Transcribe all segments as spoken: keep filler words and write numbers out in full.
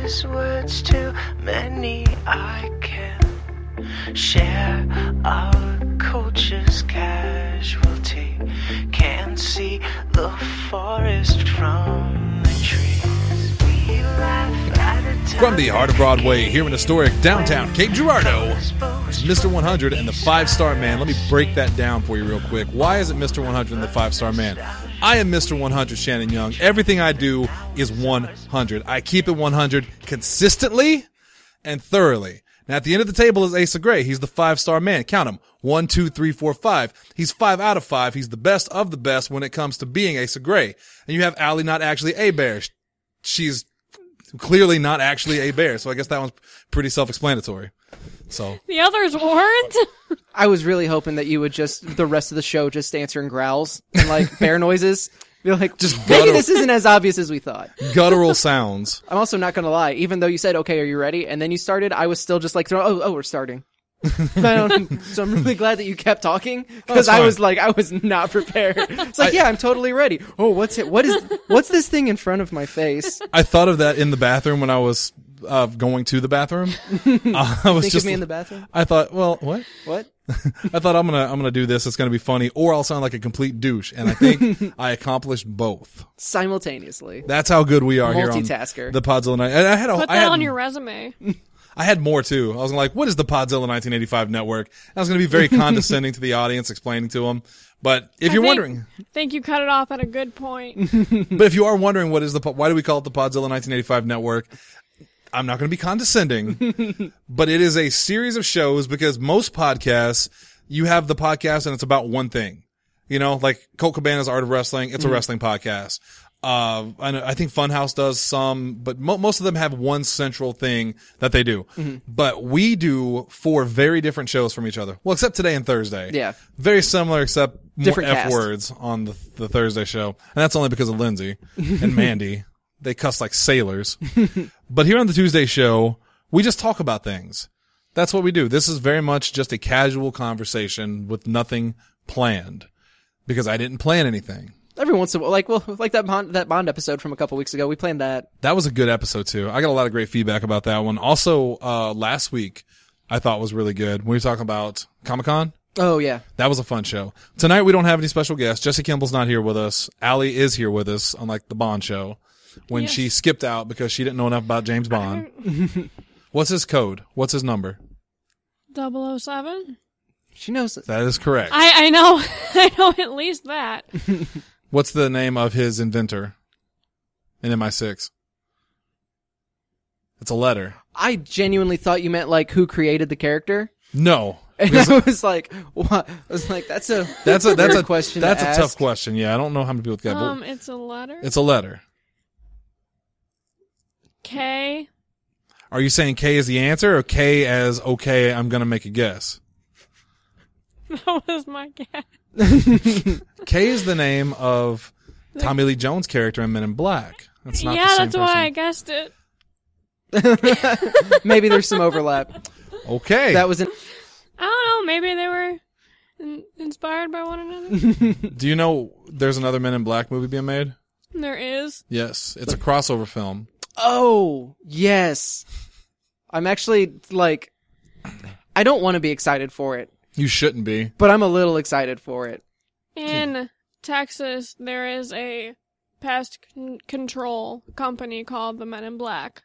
these words too many. I can share our culture's casualty. Can't see the forest from the trees. We laugh at it. From the heart of Broadway, here in historic downtown Cape Girardeau, it's Mister one hundred and the Five-Star Man. Let me break that down for you real quick. Why is it Mister one hundred and the Five-Star Man? I am Mister one hundred, Shannon Young. Everything I do is one hundred. I keep it one hundred consistently and thoroughly. Now, at the end of the table is Asa Gray. He's the five-star man. Count him. One, two, three, four, five. He's five out of five. He's the best of the best when it comes to being Asa Gray. And you have Allie, not actually a bear. She's clearly not actually a bear. So I guess that one's pretty self-explanatory. So the others weren't. I was really hoping that you would just, the rest of the show, just answer in growls and like bear noises. Be like, just maybe guttural, this isn't as obvious as we thought. Guttural sounds. I'm also not going to lie. Even though you said, okay, are you ready? And then you started, I was still just like, oh, oh, we're starting. I don't, so I'm really glad that you kept talking because oh, I was like, I was not prepared. It's like, I, yeah, I'm totally ready. Oh, what's it? What is, what's this thing in front of my face? I thought of that in the bathroom when I was uh, going to the bathroom. uh, I was Think just of me in the bathroom? I thought, well, what? What? I thought I'm gonna I'm gonna do this. It's gonna be funny, or I'll sound like a complete douche. And I think I accomplished both Simultaneously. That's how good we are here on Multitasker. the Podzilla night. And I had a, Put I that had, on your resume. I had more too. I was like, what is the Podzilla nineteen eighty-five network? And I was gonna be very condescending to the audience, explaining to them. But if I you're think, wondering, I think you cut it off at a good point. but if you are wondering, what is the why do we call it the Podzilla nineteen eighty-five network? I'm not going to be condescending, but it is a series of shows because most podcasts, you have the podcast and it's about one thing. You know, like Colt Cabana's Art of Wrestling, it's mm-hmm. a wrestling podcast. Uh, I, I think Funhouse does some, but mo- most of them have one central thing that they do. Mm-hmm. But we do four very different shows from each other. Well, except today and Thursday. Yeah. Very similar, except different more F cast. words on the, the Thursday show. And that's only because of Lindsay and Mandy. They cuss like sailors. But here on the Tuesday show, we just talk about things. That's what we do. This is very much just a casual conversation with nothing planned because I didn't plan anything. Every once in a while, like, well, like that Bond, that Bond episode from a couple weeks ago, we planned that. That was a good episode too. I got a lot of great feedback about that one. Also, uh, last week I thought was really good. We were talking about Comic-Con. Oh, yeah. That was a fun show. Tonight we don't have any special guests. Jesse Kimball's not here with us. Allie is here with us, unlike the Bond show. When yes. she skipped out because she didn't know enough about James Bond. What's his code? What's his number? double oh seven She knows it. That is correct. I, I know. I know at least that. What's the name of his inventor in M I six? It's a letter. I genuinely thought you meant like who created the character. No. And I was like, what? I was like, that's a that's a that's a question. That's to a ask. tough question. Yeah, I don't know how many people get. Um, it's a letter. It's a letter. K. Are you saying K is the answer or K as okay? I'm gonna make a guess. That was my guess. K is the name of Tommy Lee Jones' character in Men in Black. That's not yeah, the same that's person. why I guessed it. Maybe there's some overlap. Okay. That was an. I don't know. Maybe they were in- inspired by one another. Do you know there's another Men in Black movie being made? There is. Yes, it's a crossover film. Oh, yes. I'm actually, like, I don't want to be excited for it. You shouldn't be. But I'm a little excited for it. In Texas, there is a pest con- control company called the Men in Black.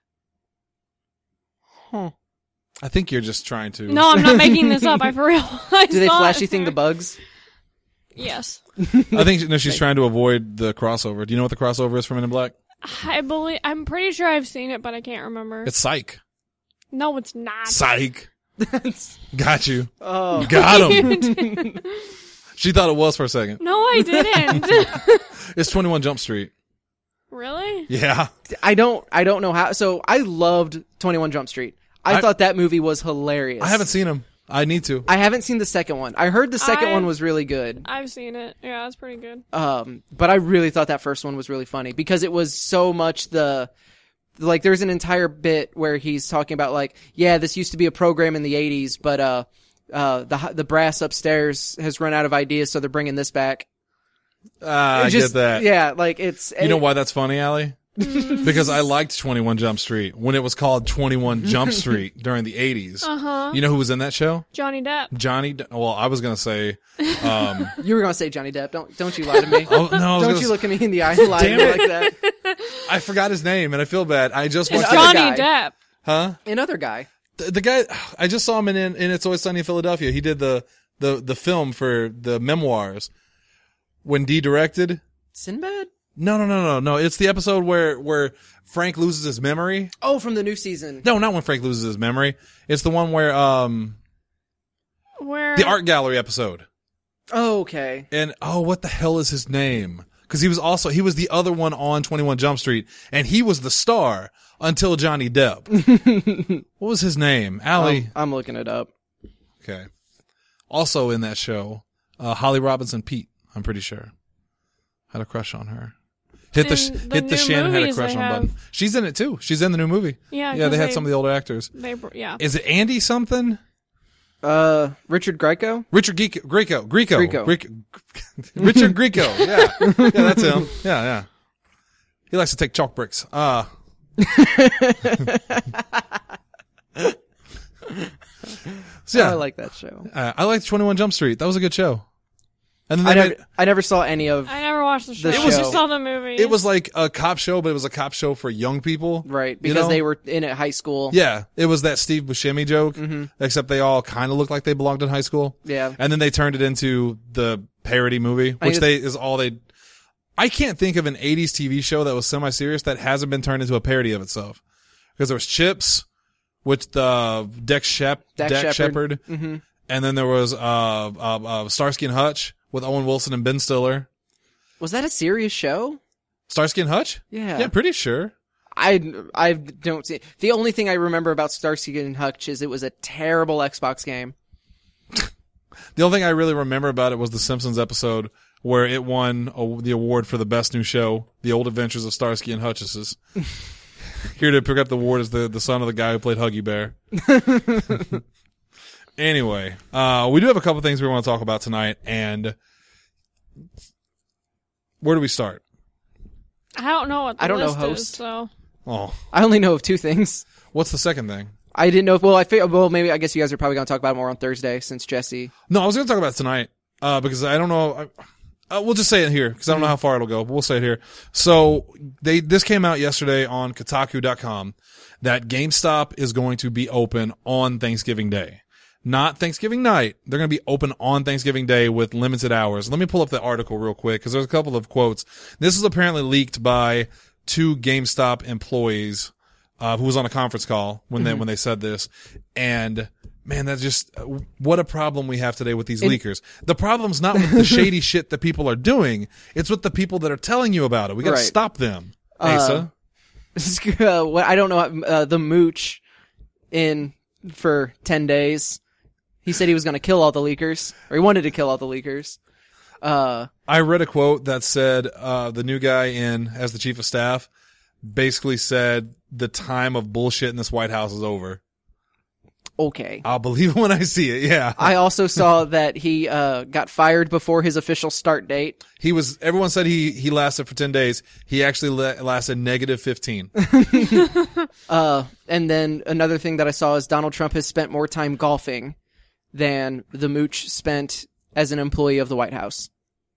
Huh. I think you're just trying to... No, I'm not making this up. I for real. I Do they saw flashy it thing the bugs? Yes. I think no, she's trying to avoid the crossover. Do you know what the crossover is for Men in Black? I believe I'm pretty sure I've seen it, but I can't remember. It's Psych. No, it's not. Psych. Got you. Oh. Got him. She thought it was for a second. No, I didn't. It's twenty-one Jump Street. Really? Yeah. I don't I don't know how. So I loved twenty-one Jump Street. I, I thought that movie was hilarious. I haven't seen him. I need to. I haven't seen the second one. I heard the second I've, one was really good. I've seen it. Yeah, it's pretty good. Um, but I really thought that first one was really funny because it was so much the, like, there's an entire bit where he's talking about like, yeah, this used to be a program in the eighties, but uh, uh, the the brass upstairs has run out of ideas, so they're bringing this back. Uh, I just, get that. Yeah, like it's. You know why that's funny, Allie? because I liked twenty-one Jump Street when it was called twenty-one Jump Street during the eighties. Uh-huh. You know who was in that show? Johnny Depp. Johnny. De- well, I was gonna say. Um, You were gonna say Johnny Depp. Don't don't you lie to me. oh no! I was Don't gonna you s- look at me in the eye and lie to Damn me it. like that. I forgot his name, and I feel bad. I just It's watched. other Johnny guy. Depp. Huh? Another guy. The, the guy. I just saw him in, in in It's Always Sunny in Philadelphia. He did the the the film for the memoirs when Dee directed. Sinbad? No, no, no, no, no. It's the episode where where Frank loses his memory. Oh, from the new season. No, not when Frank loses his memory. It's the one where um Where the art gallery episode. Oh, okay. And oh, what the hell is his name? Because he was also he was the other one on twenty-one Jump Street, and he was the star until Johnny Depp. What was his name? Allie. I'm, I'm looking it up. Okay. Also in that show, uh, Holly Robinson Pete. I'm pretty sure had a crush on her. Hit the sh- In the hit the new Shannon had a movies crush they on have- button. She's in it too. She's in the new movie. Yeah, yeah. 'cause They had they- some of the older actors. they br- yeah. Is it Andy something? Uh, Richard Grieco? Richard Geek- Grieco. Grieco. Grieco. Grieco. Richard Grieco. Yeah. Yeah, that's him. Yeah, yeah. He likes to take chalk bricks. Uh. so yeah, Oh, I like that show. uh, I liked twenty-one Jump Street. That was a good show. And then they I made, never, I never saw any of. I never watched the show. The I just show. saw the movie. it was like a cop show, but it was a cop show for young people. Right, You because know? they were in at high school. Yeah, it was that Steve Buscemi joke, Mm-hmm. except they all kind of looked like they belonged in high school. Yeah. And then they turned it into the parody movie, I which mean, they is all they. I can't think of an eighties T V show that was semi-serious that hasn't been turned into a parody of itself. Because there was Chips, which the Dex Shep, Dax Dax Shepard. Shepard, Mm-hmm. and then there was uh, uh, uh, Starsky and Hutch with Owen Wilson and Ben Stiller. Was that a serious show? Starsky and Hutch? Yeah. Yeah, I'm pretty sure. I, I don't see. The only thing I remember about Starsky and Hutch is it was a terrible Xbox game. The only thing I really remember about it was the Simpsons episode where it won a, the award for the best new show, The Old Adventures of Starsky and Hutch's. Here to pick up the award is the, the son of the guy who played Huggy Bear. Anyway, uh, we do have a couple things we want to talk about tonight, and where do we start? I don't know what the I don't know list host. is, so Oh, I only know of two things. what's the second thing? I didn't know. If, well, I figured, well, maybe I guess you guys are probably going to talk about it more on Thursday since Jesse. No, I was going to talk about it tonight uh, because I don't know. I, uh, we'll just say it here because I don't know how far it'll go. But we'll say it here. So they this came out yesterday on Kotaku dot com that GameStop is going to be open on Thanksgiving Day, not Thanksgiving night. They're going to be open on Thanksgiving Day with limited hours. Let me pull up the article real quick because there's a couple of quotes. This is apparently leaked by two GameStop employees uh, who was on a conference call when they when they said this, and. Man, that's just what a problem we have today with these And- leakers. The problem's not with the shady shit that people are doing; it's with the people that are telling you about it. We got to Right. stop them. Uh, Asa, uh, what I don't know. Uh, the mooch in for ten days. He said he was going to kill all the leakers, or he wanted to kill all the leakers. Uh, I read a quote that said uh, the new guy in as the chief of staff basically said the time of bullshit in this White House is over. okay. I'll believe it when I see it. Yeah, I also saw that he uh, got fired before his official start date. he was. Everyone said he he lasted for ten days. He actually la- lasted negative fifteen. Uh, and then another thing that I saw is Donald Trump has spent more time golfing than the mooch spent as an employee of the White House.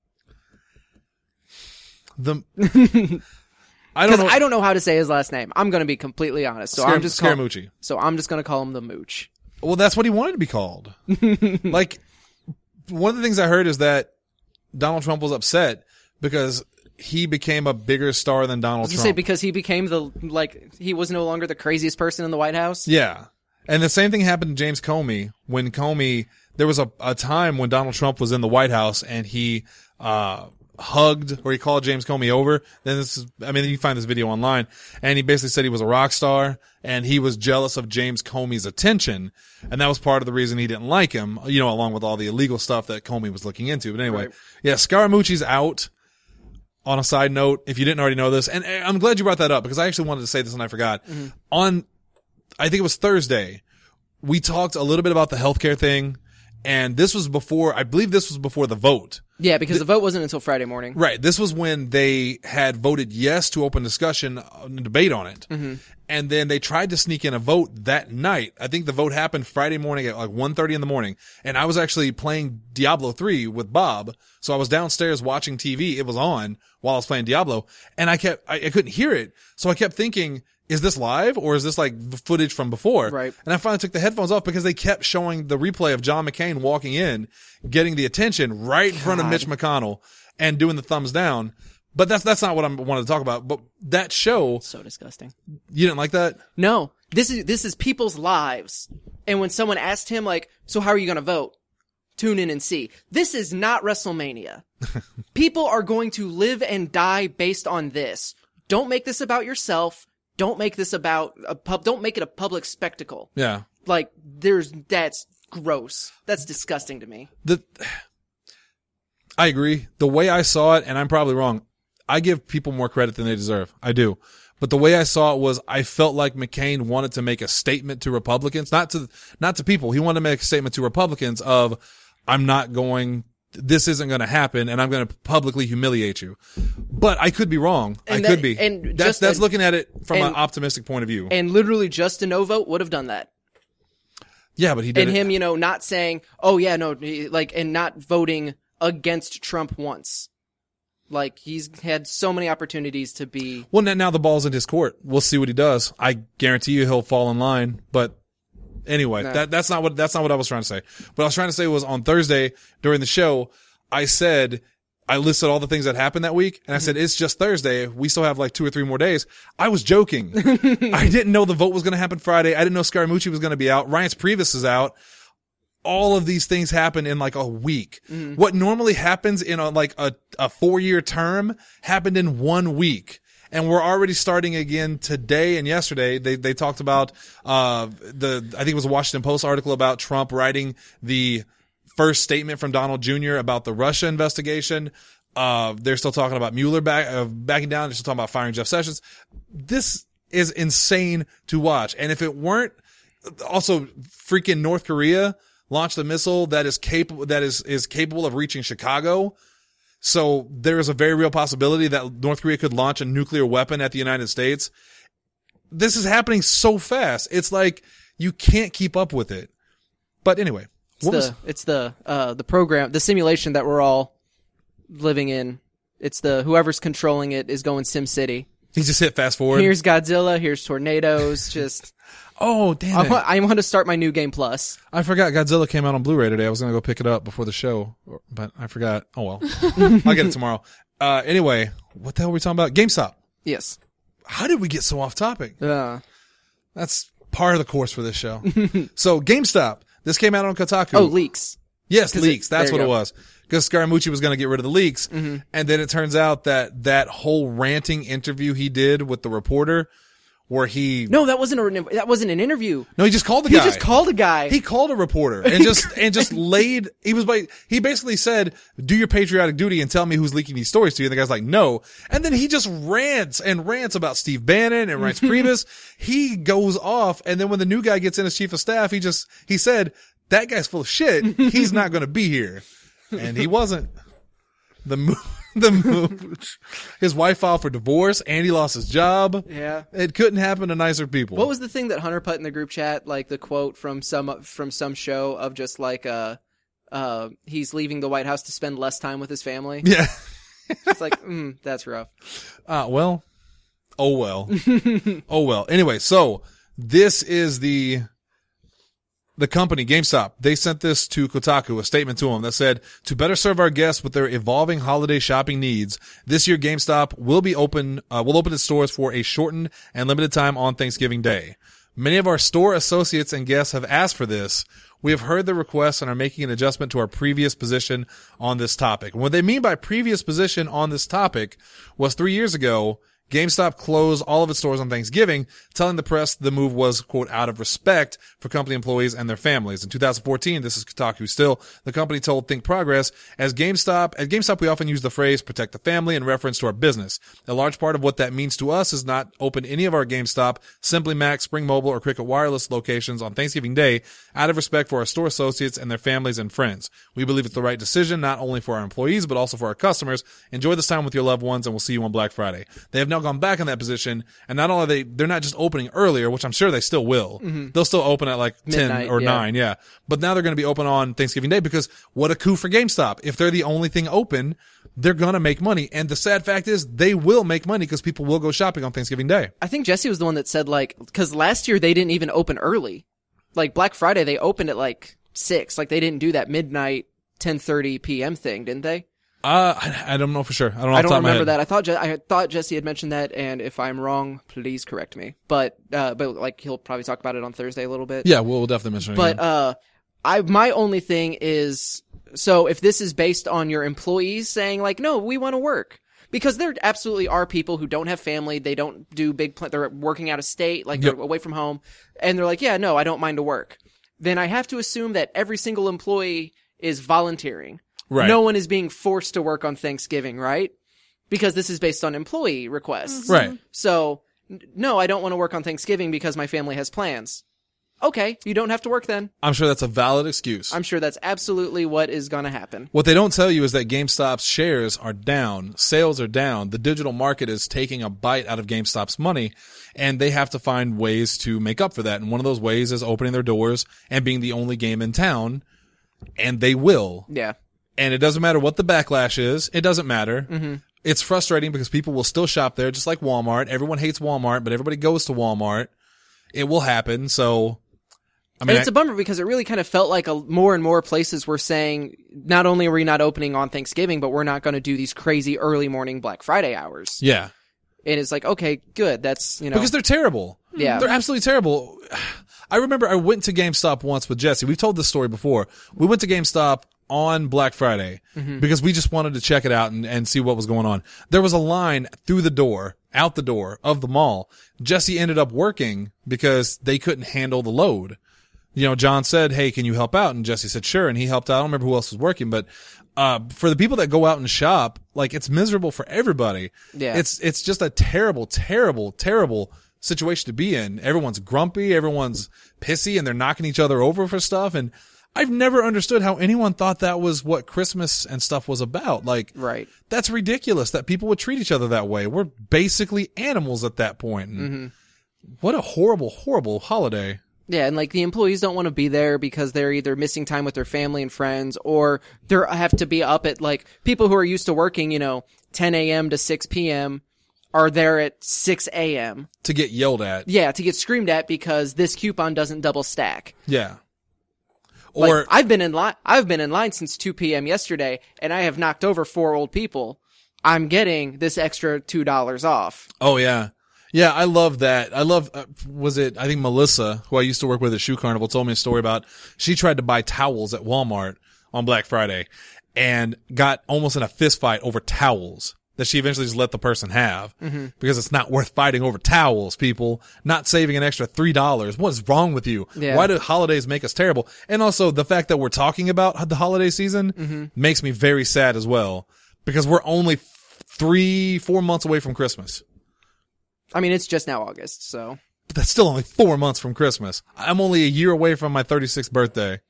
The I don't Because know. I don't know how to say his last name. I'm going to be completely honest. So Scare- I'm just call- Scaramucci. so I'm just going to call him the mooch. Well, that's what he wanted to be called. Like, one of the things I heard is that Donald Trump was upset because he became a bigger star than I Donald was gonna Trump. say because he became the like he was no longer the craziest person in the White House. Yeah. And the same thing happened to James Comey when Comey, there was a, a time when Donald Trump was in the White House and he, uh, hugged or he called James Comey over. Then this is, I mean, you find this video online and he basically said he was a rock star and he was jealous of James Comey's attention. And that was part of the reason he didn't like him, you know, along with all the illegal stuff that Comey was looking into. But anyway, Right. yeah, Scaramucci's out. On a side note, if you didn't already know this, and I'm glad you brought that up because I actually wanted to say this and I forgot. On, I think it was Thursday, we talked a little bit about the healthcare thing And this was before, I believe this was before the vote. Yeah, because the, the vote wasn't until Friday morning. Right. This was when they had voted yes to open discussion and debate on it. Mm-hmm. And then they tried to sneak in a vote that night. I think the vote happened Friday morning at like one thirty in the morning. And I was actually playing Diablo three with Bob. So I was downstairs watching T V. It was on while I was playing Diablo. And I kept, I, I couldn't hear it. So I kept thinking, is this live or is this like footage from before? Right. And I finally took the headphones off because they kept showing the replay of John McCain walking in, getting the attention right in front of Mitch McConnell and doing the thumbs down. But that's, that's not what I wanted to talk about. But that show. So disgusting. You didn't like that? No. This is, this is people's lives. And when someone asked him like, so how are you going to vote? Tune in and see. This is not WrestleMania. People are going to live and die based on this. Don't make this about yourself. Don't make this about a pub. Don't make it a public spectacle. Yeah. Like there's, that's gross. That's disgusting to me. The, I agree. The way I saw it, and I'm probably wrong, I give people more credit than they deserve. I do. But the way I saw it was I felt like McCain wanted to make a statement to Republicans, not to, not to people. He wanted to make a statement to Republicans of, I'm not going, this isn't going to happen and I'm going to publicly humiliate you. But I could be wrong. And I that, could be. And that's, just that's a, looking at it from and, an optimistic point of view. And literally just a no vote would have done that. Yeah, but he did And it. him, you know, not saying, oh yeah, no, like, and not voting against Trump once. Like, he's had so many opportunities to be. Well, now, now the ball's in his court. We'll see what he does. I guarantee you he'll fall in line. But anyway, No. that, that's not what, that's not what I was trying to say. What I was trying to say was on Thursday during the show, I said, I listed all the things that happened that week, and I said, it's just Thursday. We still have like two or three more days. I was joking. I didn't know the vote was going to happen Friday. I didn't know Scaramucci was going to be out. Ryan's Priebus is out. All of these things happen in like a week. Mm-hmm. What normally happens in a, like a, a four year term happened in one week. And we're already starting again today and yesterday. They, they talked about, uh, the, I think it was a Washington Post article about Trump writing the first statement from Donald Junior about the Russia investigation. Uh, they're still talking about Mueller back, uh, backing down. They're still talking about firing Jeff Sessions. This is insane to watch. And if it weren't also freaking North Korea launched a missile that is capable, that is, is capable of reaching Chicago. So there is a very real possibility that North Korea could launch a nuclear weapon at the United States. This is happening so fast. It's like you can't keep up with it. But anyway, It's what the, was, it's the, uh, the program, the simulation that we're all living in. It's the, whoever's controlling it is going Sim City. he just hit fast forward. Here's Godzilla, here's tornadoes, just. oh, damn I it. want, I want to start my new game plus. I forgot Godzilla came out on Blu-ray today. I was going to go pick it up before the show, but I forgot. Oh well. I'll get it tomorrow. Uh, anyway, what the hell were we talking about? GameStop. Yes. How did we get so off topic? Uh, That's part of the course for this show. So GameStop. This came out on Kotaku. oh, leaks. Yes, 'Cause leaks. it- That's there what you it go. was. Because Scaramucci was going to get rid of the leaks. Mm-hmm. And then it turns out that that whole ranting interview he did with the reporter where he, No, that wasn't a, that wasn't an interview. no, he just called the He guy. just called a guy. He called a reporter and just, and just laid, he was like, he basically said, do your patriotic duty and tell me who's leaking these stories to you. And the guy's like, no. And then he just rants and rants about Steve Bannon and Reince Priebus. He goes off. And then when the new guy gets in as chief of staff, he just, he said, that guy's full of shit. He's not going to be here. And he wasn't. The move, the move, his wife filed for divorce and he lost his job. Yeah. It couldn't happen to nicer people. What was the thing that Hunter put in the group chat? Like the quote from some from some show of just like uh, uh, he's leaving the White House to spend less time with his family. Yeah. It's like, mm, that's rough. Uh, well, oh well. oh well. Anyway, so this is the, the company, GameStop. They sent this to Kotaku, a statement to them that said, to better serve our guests with their evolving holiday shopping needs, this year GameStop will be open, uh, will open its stores for a shortened and limited time on Thanksgiving Day. Many of our store associates and guests have asked for this. We have heard the request and are making an adjustment to our previous position on this topic. And what they mean by previous position on this topic was three years ago, GameStop closed all of its stores on Thanksgiving, telling the press the move was, quote, out of respect for company employees and their families. In two thousand fourteen, this is Kotaku still, the company told Think Progress, as GameStop, at GameStop we often use the phrase protect the family in reference to our business. A large part of what that means to us is not open any of our GameStop, Simply Mac, Spring Mobile, or Cricket Wireless locations on Thanksgiving Day out of respect for our store associates and their families and friends. We believe it's the right decision, not only for our employees, but also for our customers. Enjoy this time with your loved ones, and we'll see you on Black Friday. They have now gone back in that position, and not only are they, they're not just opening earlier, which I'm sure they still will. Mm-hmm. They'll still open at like Midnight, ten or yeah. nine, yeah. But now they're going to be open on Thanksgiving Day because what a coup for GameStop. If they're the only thing open, they're going to make money. And the sad fact is they will make money because people will go shopping on Thanksgiving Day. I think Jesse was the one that said, like, because last year they didn't even open early. Like, Black Friday, they opened at like six. Like, they didn't do that midnight, ten thirty p.m. thing, didn't they? Uh, I, I don't know for sure. I don't know I off the don't top of my remember head. that. I thought Je- I thought Jesse had mentioned that, and if I'm wrong, please correct me. But uh, but like he'll probably talk about it on Thursday a little bit. Yeah, we'll, we'll definitely mention it. But again. uh, I my only thing is, so if this is based on your employees saying like, no, we want to work. Because there absolutely are people who don't have family, they don't do big, pl- they're working out of state, like Yep. they're away from home, and they're like, yeah, no, I don't mind to work. Then I have to assume that every single employee is volunteering. Right. No one is being forced to work on Thanksgiving, right? Because this is based on employee requests. Right. So, n- no, I don't want to work on Thanksgiving because my family has plans. Okay, you don't have to work then. I'm sure that's a valid excuse. I'm sure that's absolutely what is going to happen. What they don't tell you is that GameStop's shares are down, sales are down, the digital market is taking a bite out of GameStop's money, and they have to find ways to make up for that. And one of those ways is opening their doors and being the only game in town, and they will. Yeah. And it doesn't matter what the backlash is. It doesn't matter. Mm-hmm. It's frustrating because people will still shop there, just like Walmart. Everyone hates Walmart, but everybody goes to Walmart. It will happen. So, I mean, And it's I- a bummer because it really kind of felt like a, more and more places were saying, not only are we not opening on Thanksgiving, but we're not going to do these crazy early morning Black Friday hours. yeah, And it's like, okay, good. That's, you know. because they're terrible. Yeah. They're absolutely terrible. I remember I went to GameStop once with Jesse. We've told this story before. We went to GameStop on Black Friday Mm-hmm. because we just wanted to check it out and, and see what was going on. There was a line through the door, out the door of the mall. Jesse ended up working because they couldn't handle the load. You know, John said, hey, can you help out? And Jesse said, sure. And he helped out. I don't remember who else was working, but, uh, for the people that go out and shop, like, it's miserable for everybody. Yeah. It's, it's just a terrible, terrible, terrible situation to be in. Everyone's grumpy. Everyone's pissy and they're knocking each other over for stuff. And I've never understood how anyone thought that was what Christmas and stuff was about. Like, Right. that's ridiculous that people would treat each other that way. We're basically animals at that point. And Mm-hmm. what a horrible, horrible holiday. Yeah, and like the employees don't want to be there because they're either missing time with their family and friends, or they have to be up at like people who are used to working, you know, ten a.m. to six p.m. are there at six a.m. To get yelled at. Yeah, to get screamed at because this coupon doesn't double stack. Yeah. Like, Or, I've been in line. I've been in line since two p.m. yesterday, and I have knocked over four old people. I'm getting this extra two dollars off. oh yeah. Yeah, I love that. I love, uh, was it, I think Melissa, who I used to work with at Shoe Carnival, told me a story about, she tried to buy towels at Walmart on Black Friday and got almost in a fist fight over towels that she eventually just let the person have Mm-hmm. because it's not worth fighting over towels, people. Not saving an extra three dollars. What is wrong with you? Yeah. Why do holidays make us terrible? And also the fact that we're talking about the holiday season Mm-hmm. makes me very sad as well because we're only three, four months away from Christmas. I mean, it's just now August, so But that's still only four months from Christmas. I'm only a year away from my thirty-sixth birthday.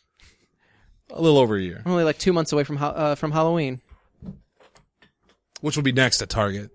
A little over a year. I'm only like two months away from ha- uh, from Halloween. Which will be next at Target.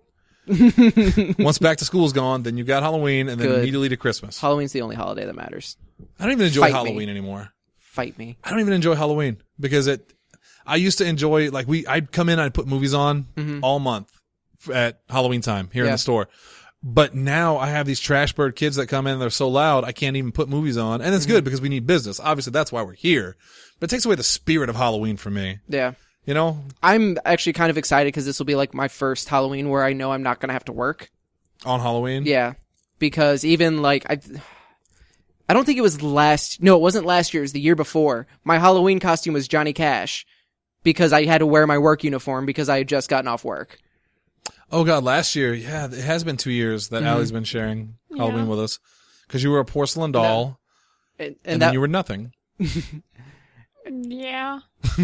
Once back to school's gone, then you got Halloween and then Good. immediately to Christmas. Halloween's the only holiday that matters. I don't even enjoy Fight me. Halloween anymore. Fight me. I don't even enjoy Halloween because it, I used to enjoy, like we, I'd come in, I'd put movies on all month at Halloween time here in Yeah. the store. But now I have these trash bird kids that come in and they're so loud, I can't even put movies on. And it's good because we need business. Obviously, that's why we're here. But it takes away the spirit of Halloween for me. Yeah. You know? I'm actually kind of excited because this will be like my first Halloween where I know I'm not going to have to work. On Halloween? Yeah. Because even like, I I don't think it was last, no, it wasn't last year, it was the year before. My Halloween costume was Johnny Cash because I had to wear my work uniform because I had just gotten off work. Oh God, last year, yeah, it has been two years that Allie's been sharing Halloween Yeah. with us because you were a porcelain doll And, and, and, that then you were nothing. Yeah.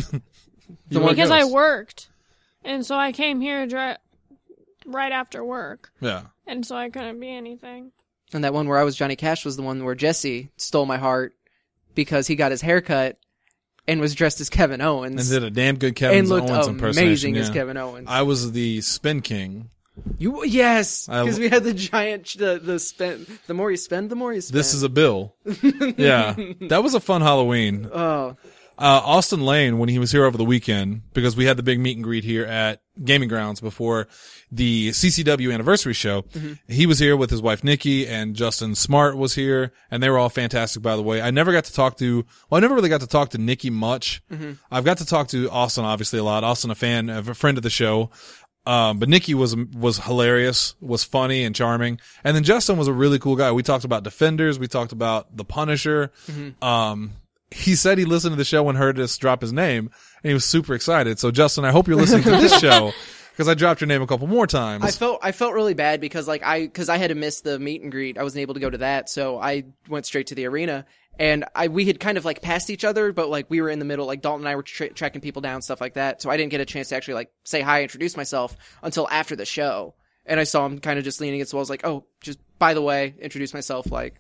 You were a Because I ghost. worked. And so I came here dri- right after work. Yeah. And so I couldn't be anything. and that one where I was Johnny Cash was the one where Jesse stole my heart because he got his hair cut and was dressed as Kevin Owens And did a damn good Kevin and looked Owens impersonation. amazing as yeah. Kevin Owens. I was the Spin King. You yes, I- because we had the giant the the spend. The more you spend, the more you spend. This is a bill. Yeah. That was a fun Halloween. oh Uh, Austin Lane, when he was here over the weekend, because we had the big meet and greet here at Gaming Grounds before the C C W anniversary show, Mm-hmm. he was here with his wife Nikki, and Justin Smart was here, and they were all fantastic, by the way. I never got to talk to, well, I never really got to talk to Nikki much. Mm-hmm. I've got to talk to Austin, obviously, a lot. Austin, a fan, a friend of the show. Um, but Nikki was, was hilarious, was funny and charming. And then Justin was a really cool guy. We talked about Defenders. We talked about The Punisher. Mm-hmm. Um, he said he listened to the show and heard us drop his name, and he was super excited. So, Justin, I hope you're listening to this show, because I dropped your name a couple more times. I felt I felt really bad because like I because I had to miss the meet and greet. I wasn't able to go to that, so I went straight to the arena. And I we had kind of like passed each other, but like we were in the middle. Like Dalton and I were tra- tracking people down, stuff like that. So I didn't get a chance to actually like say hi, introduce myself until after the show. And I saw him kind of just leaning against the wall. I was like, oh, just by the way, introduce myself. Like.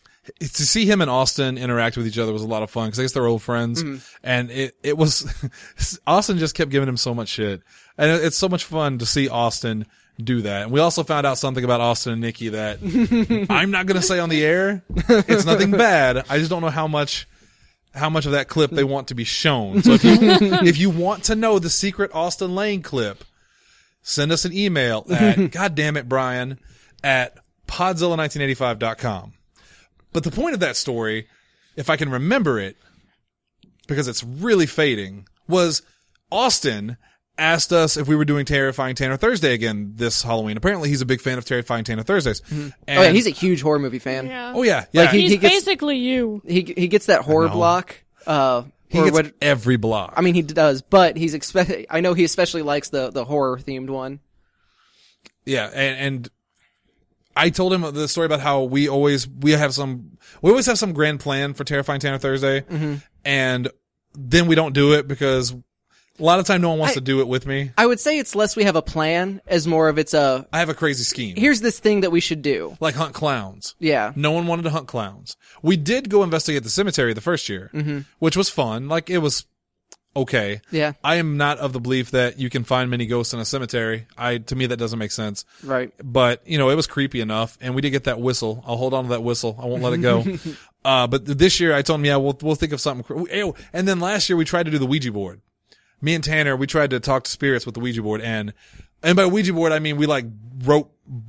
to see him and Austin interact with each other was a lot of fun, because I guess they're old friends. Mm-hmm. And it, it was, Austin just kept giving him so much shit. And it- it's so much fun to see Austin do that. And we also found out something about Austin and Nikki that I'm not going to say on the air. It's nothing bad. I just don't know how much, how much of that clip they want to be shown. So if you, if you want to know the secret Austin Lane clip, send us an email at, goddammit, Brian, at podzilla nineteen eighty-five dot com. But the point of that story, if I can remember it, because it's really fading, was Austin asked us if we were doing Terrifying Tanner Thursday again this Halloween. Apparently, he's a big fan of Terrifying Tanner Thursdays. And, Oh yeah, he's a huge horror movie fan. Yeah. oh yeah, yeah. Like, he- He's gets- basically you. He he gets that horror know. block. Uh, he or gets what? every block. I mean, he does, but he's expect. I know he especially likes the the horror themed one. Yeah, and, and I told him the story about how we always we have some we always have some grand plan for Terrifying Tanner Thursday, Mm-hmm. and then we don't do it because a lot of time no one wants I- to do it with me. I would say it's less we have a plan as more of it's a I have a crazy scheme, here's this thing that we should do. like hunt clowns. Yeah. No one wanted to hunt clowns. We did go investigate the cemetery the first year, Mm-hmm. which was fun. Like, it was okay. Yeah. I am not of the belief that you can find many ghosts in a cemetery. I to me that doesn't make sense. Right. But you know, it was creepy enough, and we did get that whistle. I'll hold on to that whistle. I won't let it go. uh, but this year, I told him, yeah, we'll we'll think of something. cr- Ew. And then last year, we tried to do the Ouija board. Me and Tanner, we tried to talk to spirits with the Ouija board, and and by Ouija board, I mean we like wrote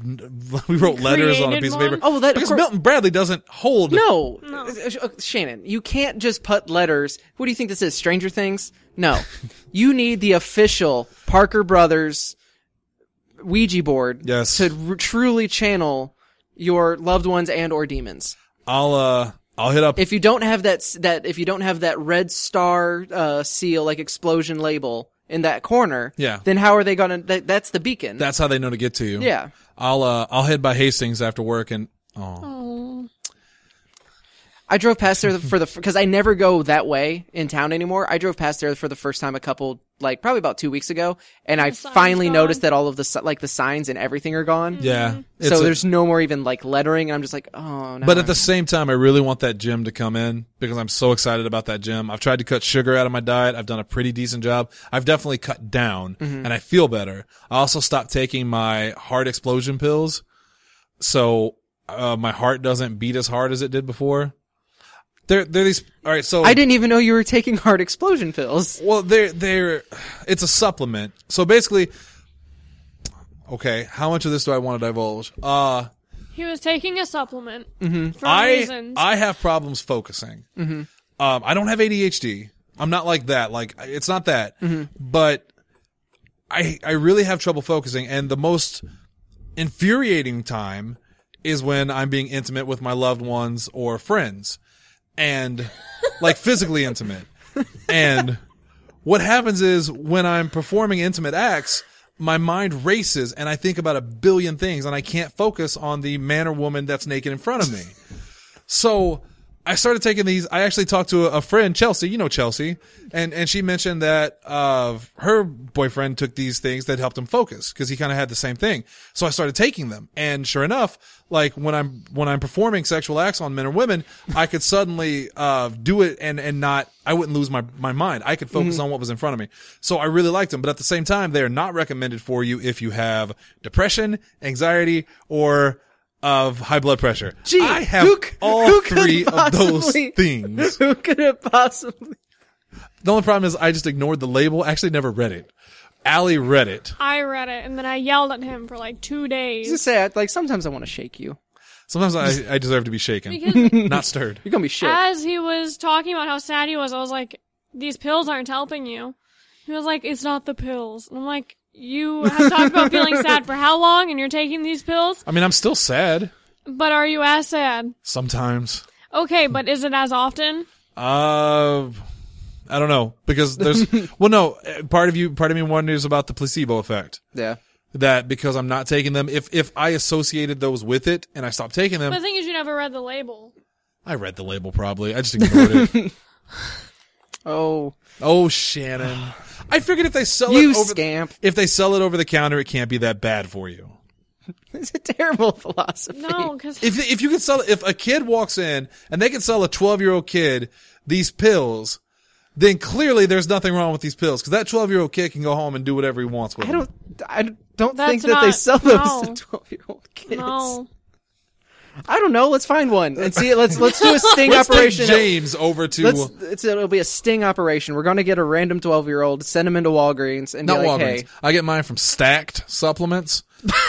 we wrote letters on a Created piece one? of paper. Oh, well, that- of because course- Milton Bradley doesn't hold. No. No. Uh, uh, Shannon, you can't just put letters. What do you think this is? Stranger Things? No. You need the official Parker Brothers Ouija board Yes. to r- truly channel your loved ones and or demons. I'll uh I'll hit up. If you don't have that s- that if you don't have that red star uh, seal like explosion label in that corner, Yeah. then how are they gonna? That, that's the beacon. That's how they know to get to you. yeah. I'll uh I'll head by Hastings after work, and oh Oh. I drove past there for the because I never go that way in town anymore. I drove past there for the first time a couple like probably about two weeks ago, and I The sign's finally gone. noticed that all of the si- like the signs and everything are gone. yeah. It's So a- there's no more even like lettering, and I'm just like, oh no. But at the same time, I really want that gym to come in because I'm so excited about that gym. I've tried to cut sugar out of my diet. I've done a pretty decent job. I've definitely cut down, Mm-hmm. and I feel better. I also stopped taking my heart explosion pills, so uh, my heart doesn't beat as hard as it did before. They're they're these. All right, so I didn't even know you were taking heart explosion pills. well, they're they're it's a supplement. So basically, okay, how much of this do I want to divulge? Uh He was taking a supplement Mm-hmm. for I reasons. I have problems focusing. Mm-hmm. Um, I don't have A D H D. I'm not like that. Like it's not that. Mm-hmm. But I I really have trouble focusing, and the most infuriating time is when I'm being intimate with my loved ones or friends, and like physically intimate. And what happens is when I'm performing intimate acts, my mind races and I think about a billion things and I can't focus on the man or woman that's naked in front of me. So I started taking these. I actually talked to a, a friend, Chelsea, you know, Chelsea, and, and she mentioned that, uh, her boyfriend took these things that helped him focus because he kind of had the same thing. So I started taking them. And sure enough, like when I'm, when I'm performing sexual acts on men or women, I could suddenly, uh, do it and, and not, I wouldn't lose my, my mind. I could focus mm-hmm. on what was in front of me. So I really liked them. But at the same time, they are not recommended for you if you have depression, anxiety, or of high blood pressure. Gee, I have who, all who three of those things. Who could have possibly? The only problem is I just ignored the label. I actually never read it. Allie read it. I read it, and then I yelled at him for like two days. Just say, like, sometimes I want to shake you. Sometimes I, I deserve to be shaken, Because not stirred. You're gonna be shook. as he was talking about how sad he was, I was like, these pills aren't helping you. He was like, it's not the pills. And I'm like, you have talked about feeling sad for how long, and you're taking these pills? I mean, I'm still sad. But are you as sad? Sometimes. Okay, but is it as often? Uh, I don't know. Because there's, well, no, part of you, part of me wonders about the placebo effect. Yeah. That because I'm not taking them, if, if I associated those with it and I stopped taking them. But the thing is, you never read the label. I read the label probably. I just ignored it. Oh. Oh, Shannon. I figured if they sell You it over scamp. The, if they sell it over the counter, it can't be that bad for you. It's a terrible philosophy. No, because If if you could sell if a kid walks in and they can sell a twelve year old kid these pills, then clearly there's nothing wrong with these pills because that twelve year old kid can go home and do whatever he wants with I them. don't. I don't That's think that they not- sell those no. to twelve-year-old kids. no. I don't know. Let's find one and see. Let's let's do a sting Let's take operation. James over to Let's. It's, it'll be a sting operation. We're gonna get a random twelve-year-old, send him into Walgreens, and not be like, Walgreens. "Hey, I get mine from Stacked Supplements.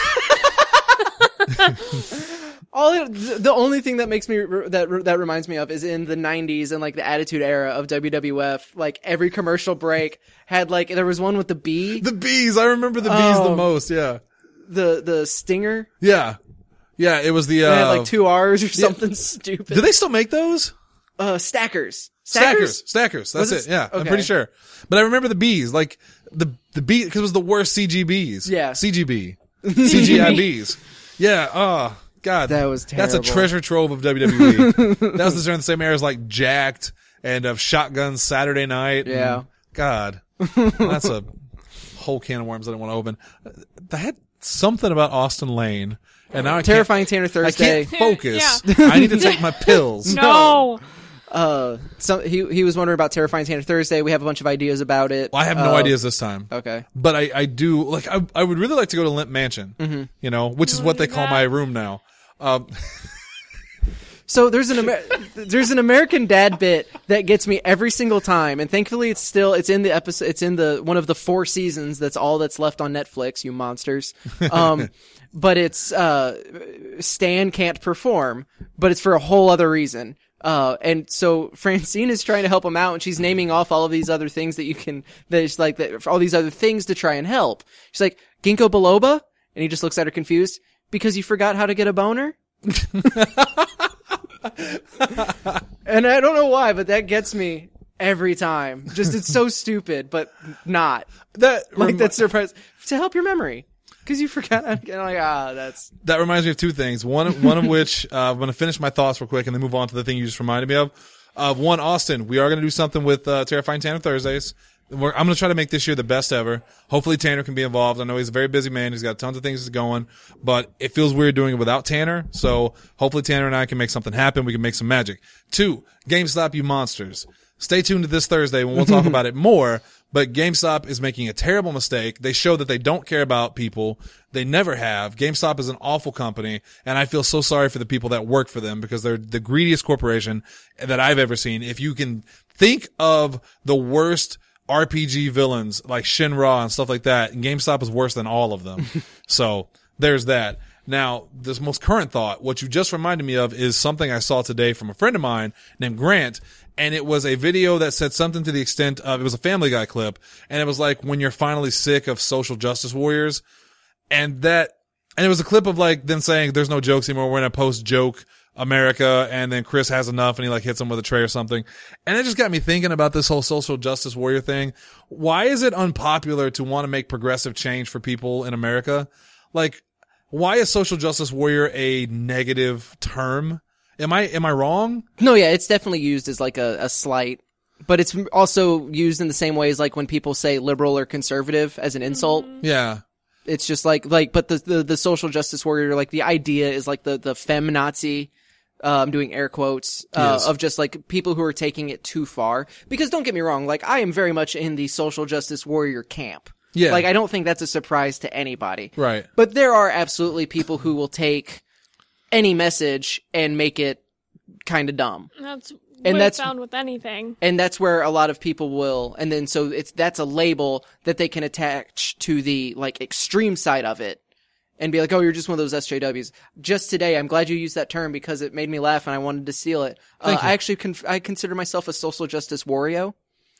all it, the only thing that makes me that that reminds me of is in the nineties and like the Attitude Era of W W F. Like every commercial break had like there was one with the bee, The bees. I remember the bees the Oh. most. Yeah, the the stinger. yeah, yeah. It was the. They Uh, had like two R's or something stupid. do they still make those? Uh, stackers. Stackers, stackers. That's Was it. it- Yeah, I'm okay. pretty sure. But I remember the bees, like the the bee, because it was the worst C G Bs. Yeah. C G B, C G I Bs. Yeah. Oh God, That was That's a terrible. treasure trove of W W E. That was during the same era as like Jacked and of Shotgun Saturday Night. Yeah. And God, that's a whole can of worms I don't want to open. They had something about Austin Lane, and now I Terrifying Tanner can't, I Thursday. can't focus. I need to take my pills. No. Uh, so he he was wondering about Terrifying Tanner Thursday. We have a bunch of ideas about it. Well, I have no Uh, ideas this time. Okay. But I, I do, like, I, I would really like to go to Limp Mansion, Mm-hmm. you know, which is what they call my room now. Um, So there's an Amer- there's an American Dad bit that gets me every single time, and thankfully it's still it's in the episode it's in the one of the four seasons. That's all that's left on Netflix. You monsters. Um, but it's uh, Stan can't perform, but it's for a whole other reason. Uh, and so Francine is trying to help him out, and she's naming off all of these other things that you can, that it's like, that, all these other things to try and help. She's like, ginkgo biloba? And he just looks at her confused. Because you forgot how to get a boner? And I don't know why, but that gets me every time. Just, it's so stupid, but not. that, Like, remi- that's surprise to help your memory. Because you forgot how to get, like, ah, that's, that reminds me of two things. One, one of which, uh, I'm going to finish my thoughts real quick and then move on to the thing you just reminded me of. Uh, one, Austin, we are going to do something with, uh, Terrifying Tanner Thursdays. We're, I'm going to try to make this year the best ever. Hopefully Tanner can be involved. I know he's a very busy man. He's got tons of things going, but it feels weird doing it without Tanner. So hopefully Tanner and I can make something happen. We can make some magic. Two, GameStop, you monsters. Stay tuned to this Thursday when we'll talk about it more. But GameStop is making a terrible mistake. They show that they don't care about people. They never have. GameStop is an awful company, and I feel so sorry for the people that work for them because they're the greediest corporation that I've ever seen. If you can think of the worst R P G villains like Shinra and stuff like that, and GameStop is worse than all of them. So there's that. Now, this most current thought, what you just reminded me of is something I saw today from a friend of mine named Grant, and it was a video that said something to the extent of, it was a Family Guy clip, and it was like, when you're finally sick of social justice warriors, and that, and it was a clip of like them saying, there's no jokes anymore, we're in a post-joke, America, and then Chris has enough and he like hits him with a tray or something. And it just got me thinking about this whole social justice warrior thing. Why is it unpopular to want to make progressive change for people in America? Like, why is social justice warrior a negative term? Am I, am I wrong? No, yeah, it's definitely used as like a, a slight, but it's also used in the same way as like when people say liberal or conservative as an insult. Yeah. It's just like, like, but the, the, the social justice warrior, like the idea is like the, the feminazi, uh, I'm doing air quotes, uh, Yes. of just like people who are taking it too far. Because don't get me wrong, like I am very much in the social justice warrior camp. Yeah. Like I don't think that's a surprise to anybody. Right. But there are absolutely people who will take any message and make it kind of dumb. That's And what that's- found with anything. And that's where a lot of people will, and then so it's, that's a label that they can attach to the, like, extreme side of it. And be like, oh, you're just one of those S J Ws. Just today, I'm glad you used that term because it made me laugh and I wanted to steal it. Uh, Thank you. I actually, conf- I consider myself a social justice Wario.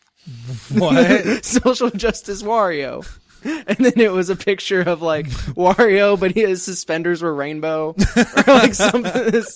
What? Social justice Wario. And then it was a picture of like Wario, but his suspenders were rainbow or like something.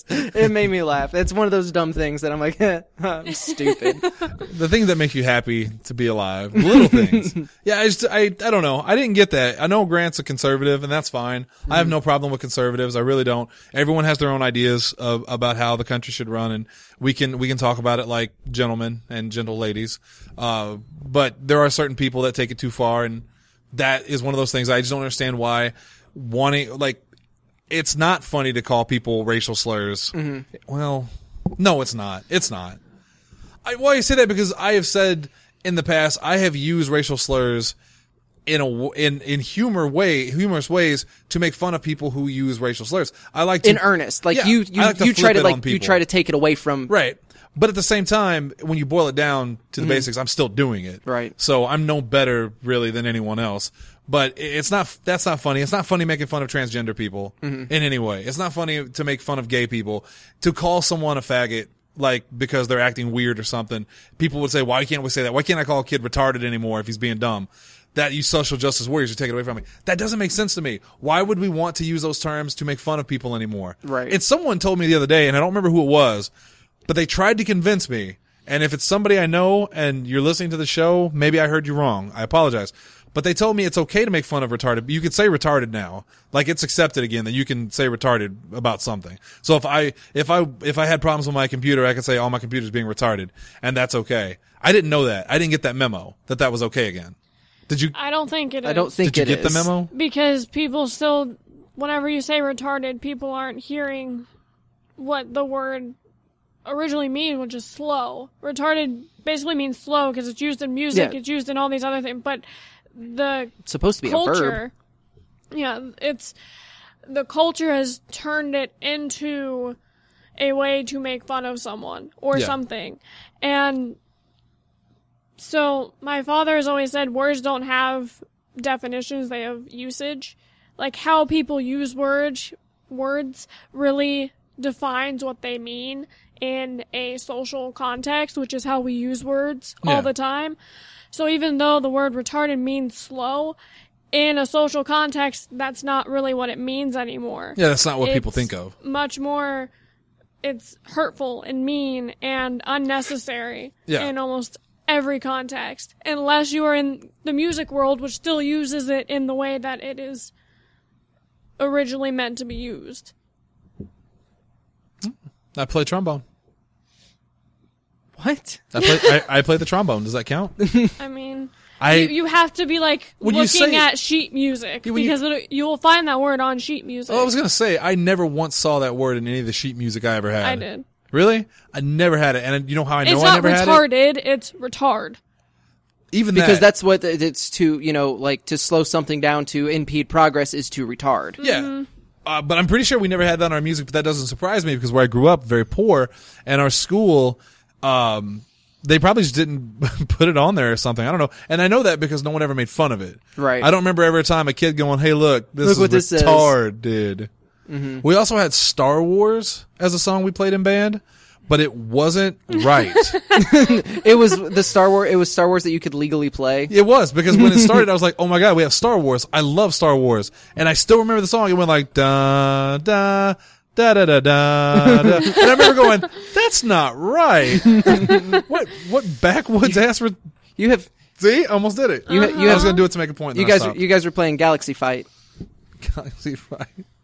It made me laugh. It's one of those dumb things that I'm like, eh, I'm stupid. The things that make you happy to be alive. Little things. Yeah, I just, I, I don't know. I didn't get that. I know Grant's a conservative and that's fine. I have no problem with conservatives. I really don't. Everyone has their own ideas of, about how the country should run, and we can, we can talk about it like gentlemen and gentle ladies. Uh, but there are certain people that take it too far, and that is one of those things I just don't understand why wanting, like, it's not funny to call people racial slurs. Mm-hmm. Well, no, it's not. It's not. I, why I say that because I have said in the past, I have used racial slurs in a, in, in humor way, humorous ways to make fun of people who use racial slurs. I like to, In earnest. Like Yeah, you, I you, like to you try flip to it on like, you people. try to take it away from, right. But at the same time, when you boil it down to the basics, I'm still doing it. Right. So I'm no better really than anyone else. But it's not, that's not funny. It's not funny making fun of transgender people in any way. It's not funny to make fun of gay people. To call someone a faggot, like, because they're acting weird or something, people would say, why can't we say that? Why can't I call a kid retarded anymore if he's being dumb? That you social justice warriors are taking away from me. That doesn't make sense to me. Why would we want to use those terms to make fun of people anymore? Right. And someone told me the other day, and I don't remember who it was, but they tried to convince me. And if it's somebody I know and you're listening to the show, maybe I heard you wrong. I apologize. But they told me it's okay to make fun of retarded. You can say retarded now. Like, it's accepted again that you can say retarded about something. So if I, if I, if I had problems with my computer, I could say, oh, my computer's being retarded. And that's okay. I didn't know that. I didn't get that memo that that was okay again. Did you, I don't think it is. I don't think did you it get the is. memo? Because people still, whenever you say retarded, people aren't hearing what the word originally mean, which is slow. Retarded basically means slow because it's used in music, Yeah. it's used in all these other things, but the It's supposed to be a verb. culture, yeah, it's, the culture has turned it into a way to make fun of someone or Yeah. something. And so my father has always said words don't have definitions, they have usage. Like how people use words, words really defines what they mean in a social context, which is how we use words Yeah. all the time. So even though the word retarded means slow, in a social context, that's not really what it means anymore. Yeah, that's not what people It's think of. Much more, it's hurtful and mean and unnecessary Yeah. in almost every context, unless you are in the music world, which still uses it in the way that it is originally meant to be used. I play trombone. What? I play, I, I play the trombone. Does that count? I mean, I, you, you have to be like When you looking say- at sheet music Yeah, when you- because it, you will find that word on sheet music. oh, I was gonna say, I never once saw that word in any of the sheet music I ever had. I did. Really? I never had it. And you know how I know It's I not never had it? retarded, it's retard. Even Because that. that's what it- it's to, you know, like to slow something down to impede progress is to retard. Yeah. Mm-hmm. Uh, but I'm pretty sure we never had that in our music, but that doesn't surprise me because where I grew up, very poor, and our school, um, they probably just didn't put it on there or something. I don't know. And I know that because no one ever made fun of it. Right. I don't remember every time a kid going, hey, look, this Look is what this is. retarded. Mm-hmm. We also had Star Wars as a song we played in band, but it wasn't right. It was the Star Wars. It was Star Wars that you could legally play. It was, because when it started, I was like, oh my God, we have Star Wars. I love Star Wars. And I still remember the song. It went like, da, da, da da da da da. And I remember going, that's not right. what what backwoods ass? Re- You have See, almost did it. You, Uh-huh. you I have was gonna do it to make a point. you then I guys stopped. you guys were playing Galaxy Fight. Galaxy Fight.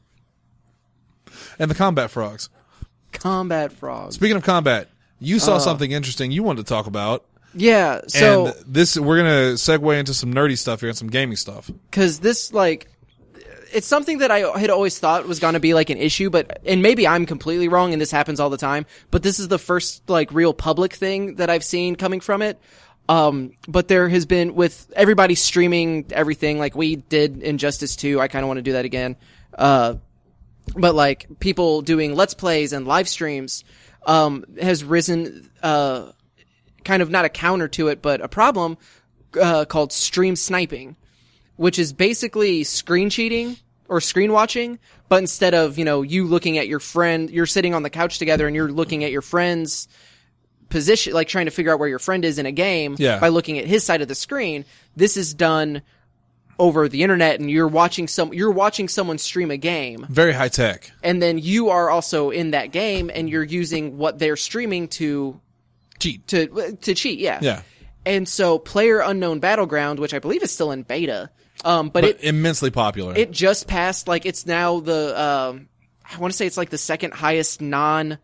And the combat frogs. Combat Frogs. Speaking of combat, you saw Uh. something interesting you wanted to talk about. Yeah, so and this we're gonna segue into some nerdy stuff here and some gaming stuff. because this like it's something that I had always thought was going to be like an issue, but and maybe I'm completely wrong and this happens all the time, but this is the first like real public thing that I've seen coming from it. Um, but there has been with everybody streaming everything like we did Injustice two. I kind of want to do that again. Uh, but like people doing Let's Plays and live streams, um, has risen, uh, kind of not a counter to it, but a problem, uh, called stream sniping, which is basically screen cheating or screen watching, but instead of, you know, you looking at your friend, you're sitting on the couch together and you're looking at your friend's position, like trying to figure out where your friend is in a game Yeah. by looking at his side of the screen. This is done over the internet and you're watching some, you're watching someone stream a game Very high tech. and then you are also in that game and you're using what they're streaming to, Cheat. to, to cheat. Yeah. Yeah. And so Player Unknown Battleground, which I believe is still in beta, um, but, But it, immensely popular. it just passed, like, it's now the, um, I want to say it's like the second highest non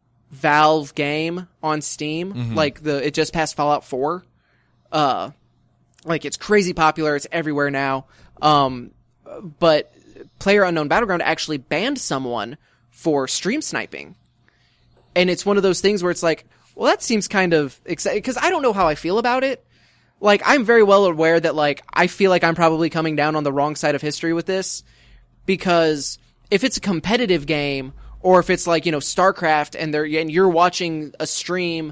Valve game on Steam. Mm-hmm. Like the, it just passed Fallout four. Uh, like it's crazy popular. It's everywhere now. Um, but Player Unknown Battleground actually banned someone for stream sniping. And it's one of those things where it's like, well, that seems kind of exciting because I don't know how I feel about it. Like, I'm very well aware that, like, I feel like I'm probably coming down on the wrong side of history with this because if it's a competitive game or if it's like, you know, StarCraft and they're, and you're watching a stream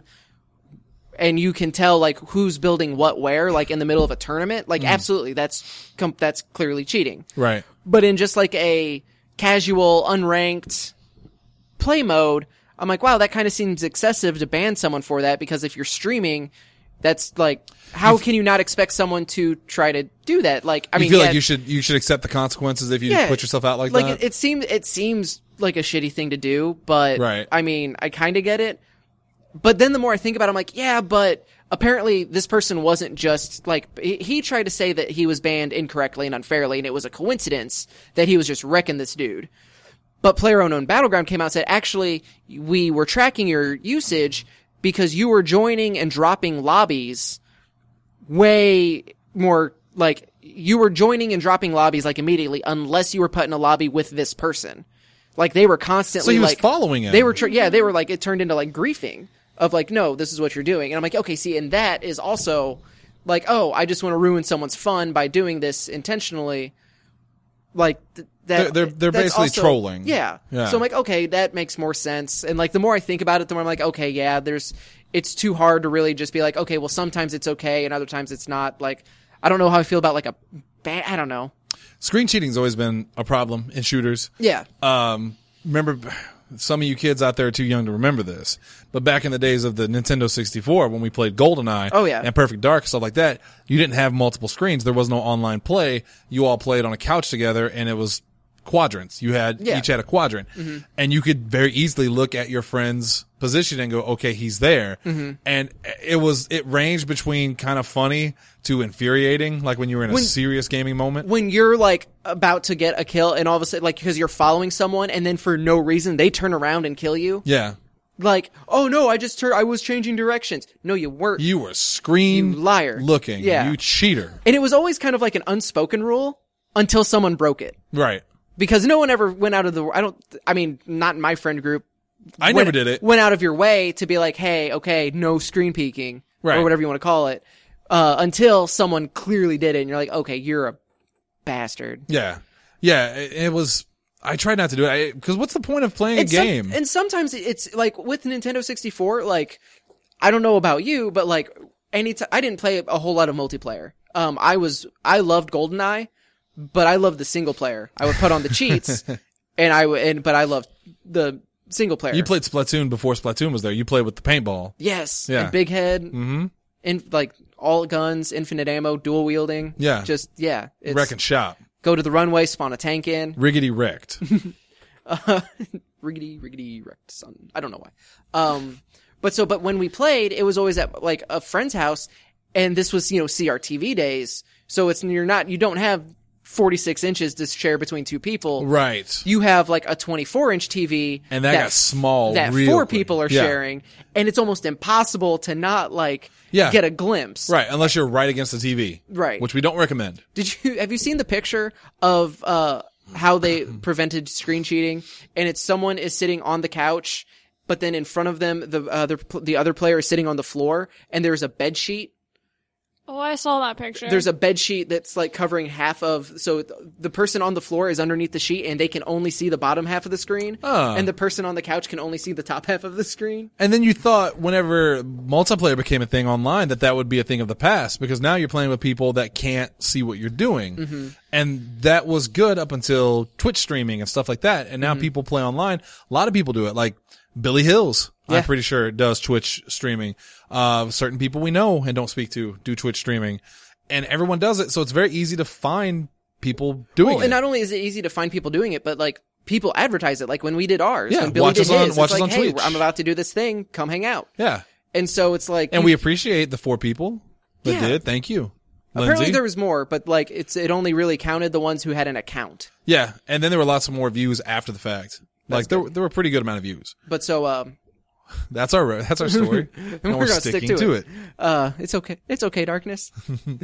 and you can tell like who's building what where, like in the middle of a tournament, like absolutely that's, com- that's clearly cheating. right. But in just like a casual, unranked play mode, I'm like, wow, that kind of seems excessive to ban someone for that because if you're streaming, that's like, how can you not expect someone to try to do that? Like, I You mean, feel yeah, like you should you should accept the consequences if you yeah, put yourself out like, like that. It, it seems it seems like a shitty thing to do, but Right. I mean, I kind of get it. But then the more I think about it, I'm like, yeah, but apparently this person wasn't just like he, he tried to say that he was banned incorrectly and unfairly, and it was a coincidence that he was just wrecking this dude. But Player Unknown Battleground came out and said, actually, we were tracking your usage because you were joining and dropping lobbies way more, like, you were joining and dropping lobbies, like, immediately, unless you were put in a lobby with this person. Like, they were constantly, So he was like... following him. They were, tr- yeah, they were, like, it turned into, like, griefing of, like, no, this is what you're doing. And I'm like, okay, see, and that is also, like, oh, I just want to ruin someone's fun by doing this intentionally. Like, th- that... They're- they're- they're that's basically also- trolling. Yeah. Yeah. So I'm like, okay, that makes more sense. And, like, the more I think about it, the more I'm like, okay, yeah, there's... It's too hard to really just be like, okay, well, sometimes it's okay and other times it's not. Like, I don't know how I feel about, like, a... Ba- I don't know. Screen cheating's always been a problem in shooters. Yeah. Um, remember, some of you kids out there are too young to remember this, but back in the days of the Nintendo sixty-four, when we played GoldenEye Oh, yeah. and Perfect Dark, stuff like that, you didn't have multiple screens. There was no online play. You all played on a couch together, and it was quadrants. You had Yeah. each had a quadrant, and you could very easily look at your friend's position and go, "Okay, he's there." And it was it ranged between kind of funny to infuriating, like when you were in a When- serious gaming moment. When you're, like, about to get a kill and all of a sudden, like, because you're following someone and then for no reason they turn around and kill you. Yeah, Like, oh no, I just turned, I was changing directions. No, you weren't. you were screen You liar. looking, Yeah. you cheater, And it was always kind of like an unspoken rule until someone broke it. right? Because no one ever went out of the, I don't, I mean, not in my friend group. I went, never did it. Went out of your way to be like, hey, okay, no screen peeking. Right. Or whatever you want to call it. Uh, until someone clearly did it and you're like, okay, you're a bastard. Yeah, yeah. It, it was. I tried not to do it because what's the point of playing And a some- game? and sometimes it's like with Nintendo sixty-four, like, I don't know about you, but like, anytime, I didn't play a whole lot of multiplayer. Um, I was, I loved GoldenEye, but I loved the single player. I would put on the cheats and I would, and, but I loved the single player. You played Splatoon before Splatoon was there. You played with the paintball. Yes. Yeah. And Big Head. Mm-hmm. And like all guns, infinite ammo, dual wielding. Yeah. Just, yeah. It's, Wreck and shop. go to the runway, spawn a tank in. Riggedy wrecked. Riggedy, riggedy, wrecked son. I don't know why. Um, but so, but when we played, it was always at like a friend's house, and this was, you know, C R T V days. So it's, you're not, you don't have forty-six inches to share between two people. Right. You have like a twenty-four inch T V. And that, that got small that real four quick. people are yeah. sharing, and it's almost impossible to not like yeah. get a glimpse. Right, unless you're right against the T V. Right. Which we don't recommend. Did you, have you seen the picture of, uh, how they prevented screen cheating? And it's someone is sitting on the couch, but then in front of them, the other, the other player is sitting on the floor, and there's a bed sheet. Oh, I saw that picture. There's a bed sheet that's like covering half of, so the person on the floor is underneath the sheet and they can only see the bottom half of the screen. Oh. And the person on the couch can only see the top half of the screen. And then you thought whenever multiplayer became a thing online that that would be a thing of the past, because now you're playing with people that can't see what you're doing. Mm-hmm. And that was good up until Twitch streaming and stuff like that. And now Mm-hmm. people play online. A lot of people do it. Like Billy Hills, Yeah. I'm pretty sure, does Twitch streaming. Uh, certain people we know and don't speak to do Twitch streaming. And everyone does it, so it's very easy to find people doing Well, it. and not only is it easy to find people doing it, but like people advertise it. Like when we did ours, Yeah, when Billy watch did us on- his, watch it's us like, on hey, Twitch. I'm about to do this thing. Come hang out. Yeah. And so it's like, And you- we appreciate the four people that Yeah. did. Thank you. apparently Lindsay. there was more, but like it's it only really counted the ones who had an account. Yeah, and then there were lots of more views after the fact. Like there, there were a pretty good amount of views. But so, um, That's our that's our story, and we're we're, gonna stick sticking to to it. it. uh, it's okay. It's okay, darkness.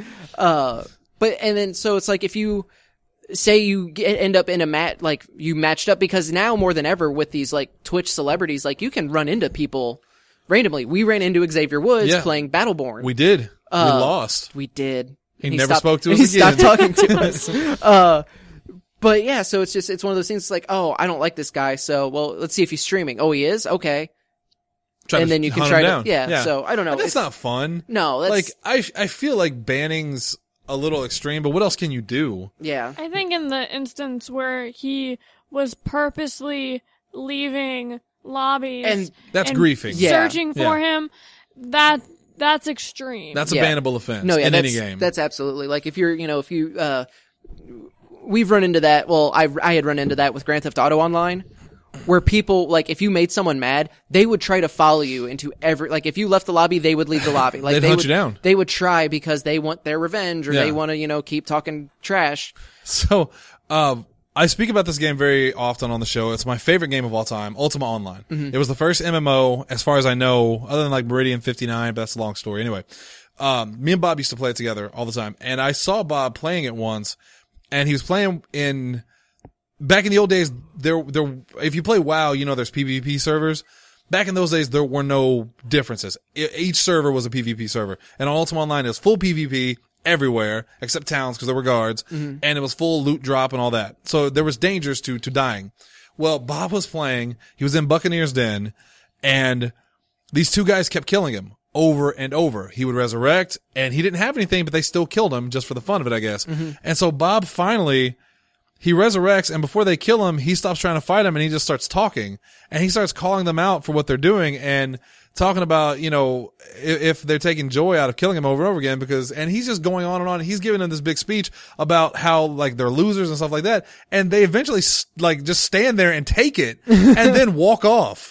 uh, but and then so it's like if you say you get, end up in a mat, like you matched up, because now more than ever with these like Twitch celebrities, like you can run into people randomly. We ran into Xavier Woods Yeah. playing Battleborn. We did. Uh, we lost. We did. He And never stopped- spoke to us he again. stopped talking to us. Uh, but yeah, so it's just, it's one of those things. It's like, oh, I don't like this guy. So, well, let's see if he's streaming. Oh, he is? Okay. Try and to then you can hunt try him to, down. yeah, so I don't know. But that's It's- not fun. No, that's, Like I I feel like banning's a little extreme, but what else can you do? yeah. I think in the instance where he was purposely leaving lobbies And That's and griefing. Yeah. searching for Yeah. him, that that's extreme. That's Yeah. a bannable offense No, yeah, in that's, any game. that's absolutely, like, if you're, you know, if you, uh, we've run into that, well, I, I had run into that with Grand Theft Auto Online, where people, like, if you made someone mad, they would try to follow you into every, like, if you left the lobby, they would leave the lobby. Like, They'd they hunt would, you down. They would try because they want their revenge, or Yeah. they want to, you know, keep talking trash. So, um, I speak about this game very often on the show. It's my favorite game of all time, Ultima Online. Mm-hmm. It was the first M M O, as far as I know, other than like Meridian fifty-nine, but that's a long story. Anyway, um, me and Bob used to play it together all the time, and I saw Bob playing it once, and he was playing in, back in the old days, there, there, if you play WoW, you know there's PvP servers. Back in those days, there were no differences. E- Each server was a PvP server, and on Ultima Online, it was full PvP everywhere except towns because there were guards, and it was full loot drop and all that. So there was dangers to to dying. Well, Bob was playing. He was in Buccaneer's Den, and these two guys kept killing him over and over. He would resurrect, and he didn't have anything, but they still killed him just for the fun of it, I guess. And so Bob finally, he resurrects, and before they kill him, he stops trying to fight him, and he just starts talking. And he starts calling them out for what they're doing, and talking about, you know, if, if they're taking joy out of killing him over and over again, because, and he's just going on and on. He's giving them this big speech about how, like, they're losers and stuff like that. And they eventually, like, just stand there and take it, and then walk off.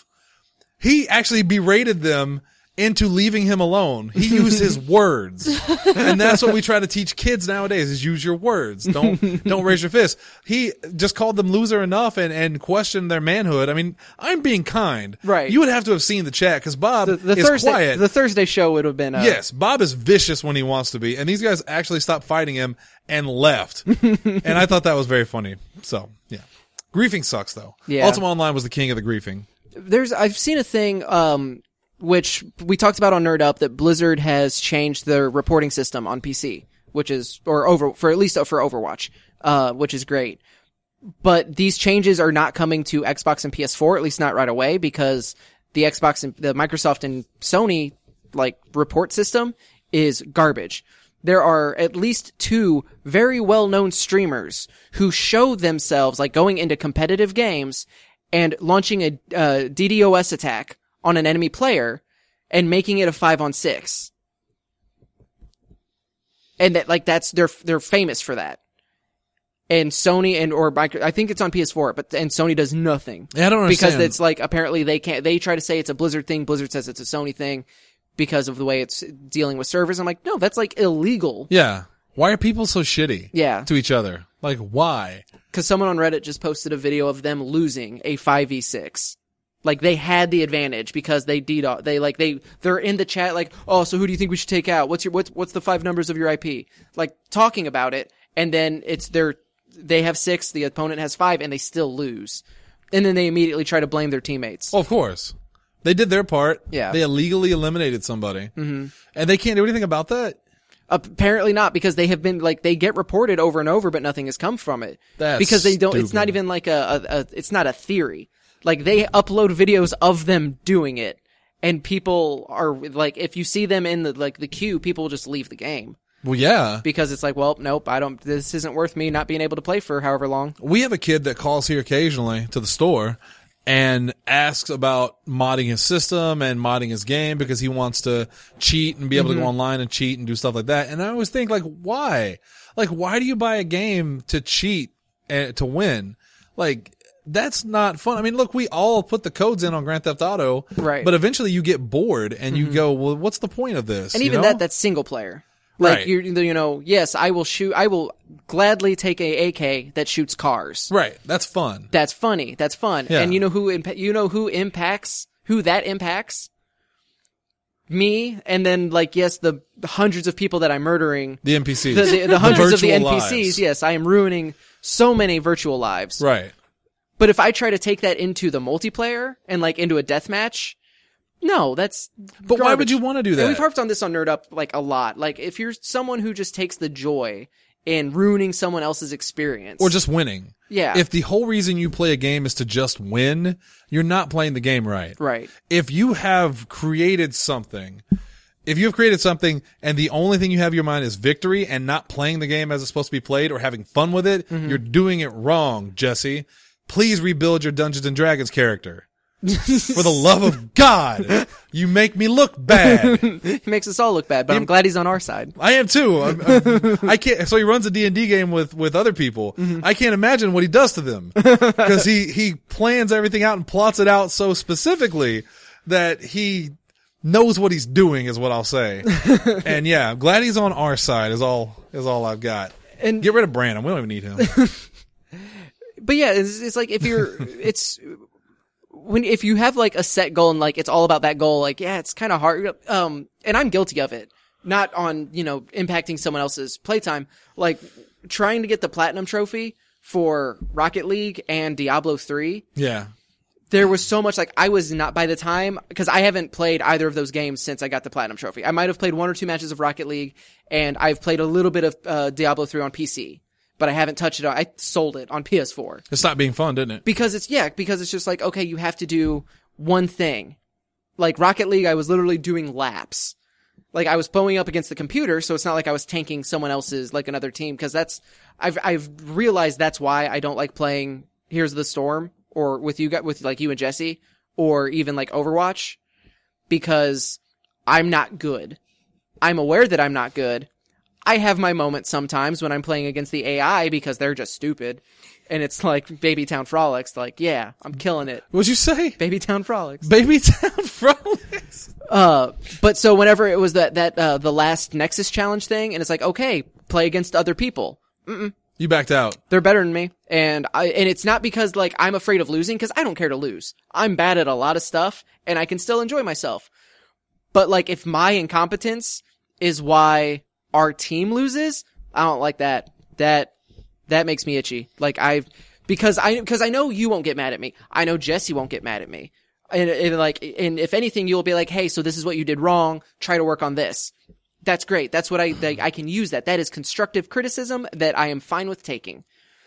He actually berated them into leaving him alone. He used his words. And that's what we try to teach kids nowadays, is use your words. Don't, don't raise your fist. He just called them loser enough and, and questioned their manhood. I mean, I'm being kind. Right. You would have to have seen the chat, because Bob The, the is Thursday, quiet. the Thursday show would have been, uh, Yes, Bob is vicious when he wants to be. And these guys actually stopped fighting him and left. And I thought that was very funny. So, yeah. Griefing sucks, though. Yeah. Ultima Online was the king of the griefing. there's, I've seen a thing, um, which we talked about on Nerd Up, that Blizzard has changed their reporting system on P C, which is, or over, for at least for Overwatch, uh, which is great. But these changes are not coming to Xbox and P S four, at least not right away, because the Xbox and the Microsoft and Sony, like, report system is garbage. There are at least two very well-known streamers who show themselves, like, going into competitive games and launching a uh, DDoS attack on an enemy player and making it a five on six. And that, like, that's, they're, they're famous for that. and Sony and or Micro, I think it's on P S four, but and Sony does nothing. Yeah, I don't understand. Because it's like apparently they can't. They try to say it's a Blizzard thing. Blizzard says it's a Sony thing because of the way it's dealing with servers. I'm like, no, that's like illegal. Yeah. Why are people so shitty? Yeah. To each other? Like, why? Because someone on Reddit just posted a video of them losing a five v six. Like they had the advantage because they DDoS. They like they they're in the chat like, oh, so who do you think we should take out? What's your what's what's the five numbers of your I P? Like talking about it, and then it's their they have six, the opponent has five, and they still lose. And then they immediately try to blame their teammates. Well, of course. They did their part. Yeah. They illegally eliminated somebody. Mm-hmm. And they can't do anything about that? Apparently not, because they have been, like, they get reported over and over, but nothing has come from it. That's because they don't, it's stupid. not even like a, a, a, it's not a theory. Like, they upload videos of them doing it, and people are, like, if you see them in the, like, the queue, people will just leave the game. Well, yeah. Because it's like, well, nope, I don't, this isn't worth me not being able to play for however long. We have a kid that calls here occasionally to the store and asks about modding his system and modding his game because he wants to cheat and be able Mm-hmm. to go online and cheat and do stuff like that. And I always think, like, why? Like, why do you buy a game to cheat and to win? Like, that's not fun. I mean, look, we all put the codes in on Grand Theft Auto, Right. but eventually you get bored and you go, well, what's the point of this? And you even know? that, that's single player. Like, Right. you you know, yes, I will shoot, I will gladly take a A K that shoots cars. Right. That's fun. That's funny. That's fun. Yeah. And you know who impa- you know who impacts who that impacts? Me, and then like yes, the hundreds of people that I'm murdering. The N P Cs. The, the, the hundreds of the virtual N P Cs. lives. Yes, I am ruining so many virtual lives. Right. But if I try to take that into the multiplayer and like into a deathmatch, no, that's. But why would you want to do that? And we've harped on this on Nerd Up like a lot. Like if you're someone who just takes the joy in ruining someone else's experience, Or just winning. Yeah. If the whole reason you play a game is to just win, you're not playing the game right. right. If you have created something, if you have created something and the only thing you have in your mind is victory and not playing the game as it's supposed to be played or having fun with it, Mm-hmm. you're doing it wrong, Jesse. Please rebuild your Dungeons and Dragons character. For the love of God, you make me look bad. He makes us all look bad, but I'm glad he's on our side. I am too. I'm, I'm, I can't. So he runs a D and D game with with other people. Mm-hmm. I can't imagine what he does to them because he he plans everything out and plots it out so specifically that he knows what he's doing. Is what I'll say. And yeah, I'm glad he's on our side. Is all is all I've got. And Get rid of Brandon. We don't even need him. but yeah, it's, it's like if you're, it's when if you have like a set goal and like it's all about that goal, like yeah, it's kind of hard. Um, and I'm guilty of it. Not on you know impacting someone else's playtime, like trying to get the platinum trophy for Rocket League and Diablo three. Yeah. There was so much like I was not by the time because I haven't played either of those games since I got the platinum trophy. I might have played one or two matches of Rocket League, and I've played a little bit of uh, Diablo three on P C, but I haven't touched it on. I sold it on P S four It stopped being fun, didn't it? because it's yeah because it's just like okay, you have to do one thing. Like Rocket League, I was literally doing laps. Like I was blowing up against the computer, so it's not like I was tanking someone else's like another team because that's I've I've realized that's why I don't like playing Here's the Storm or with you with like you and Jesse or even like Overwatch because I'm not good. I'm aware that I'm not good. I have my moments sometimes when I'm playing against the A I because they're just stupid. And it's like Baby Town Frolics, like, yeah, I'm killing it. What'd you say? Baby Town Frolics. Baby Town Frolics. Uh, but so whenever it was that, that, uh, the last Nexus challenge thing, and it's like, okay, play against other people. You backed out. They're better than me. And I, and it's not because like I'm afraid of losing, cause I don't care to lose. I'm bad at a lot of stuff, and I can still enjoy myself. But like, if my incompetence is why our team loses, I don't like that. That, that makes me itchy. Like I've, because I, cause I know you won't get mad at me. I know Jesse won't get mad at me. And, and like, and if anything, you'll be like, hey, so this is what you did wrong. Try to work on this. That's great. That's what I, that, I can use that. That is constructive criticism that I am fine with taking.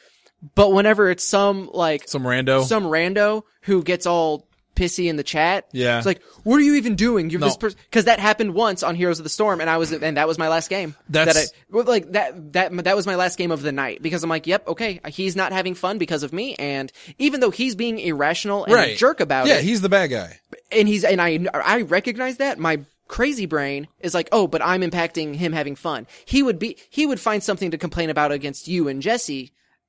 But whenever it's some, like, Some rando. some rando who gets all pissy in the chat. Yeah. It's like, what are you even doing? You're No. this person. Cause that happened once on Heroes of the Storm and I was, and that was my last game. That's- That I, well, like, that, that, that was my last game of the night because I'm like, yep, okay, he's not having fun because of me. And even though he's being irrational and right. a jerk about yeah, it. he's the bad guy. And he's, and I, I recognize that. My crazy brain is like, oh, but I'm impacting him having fun. He would be, he would find something to complain about against you and Jesse.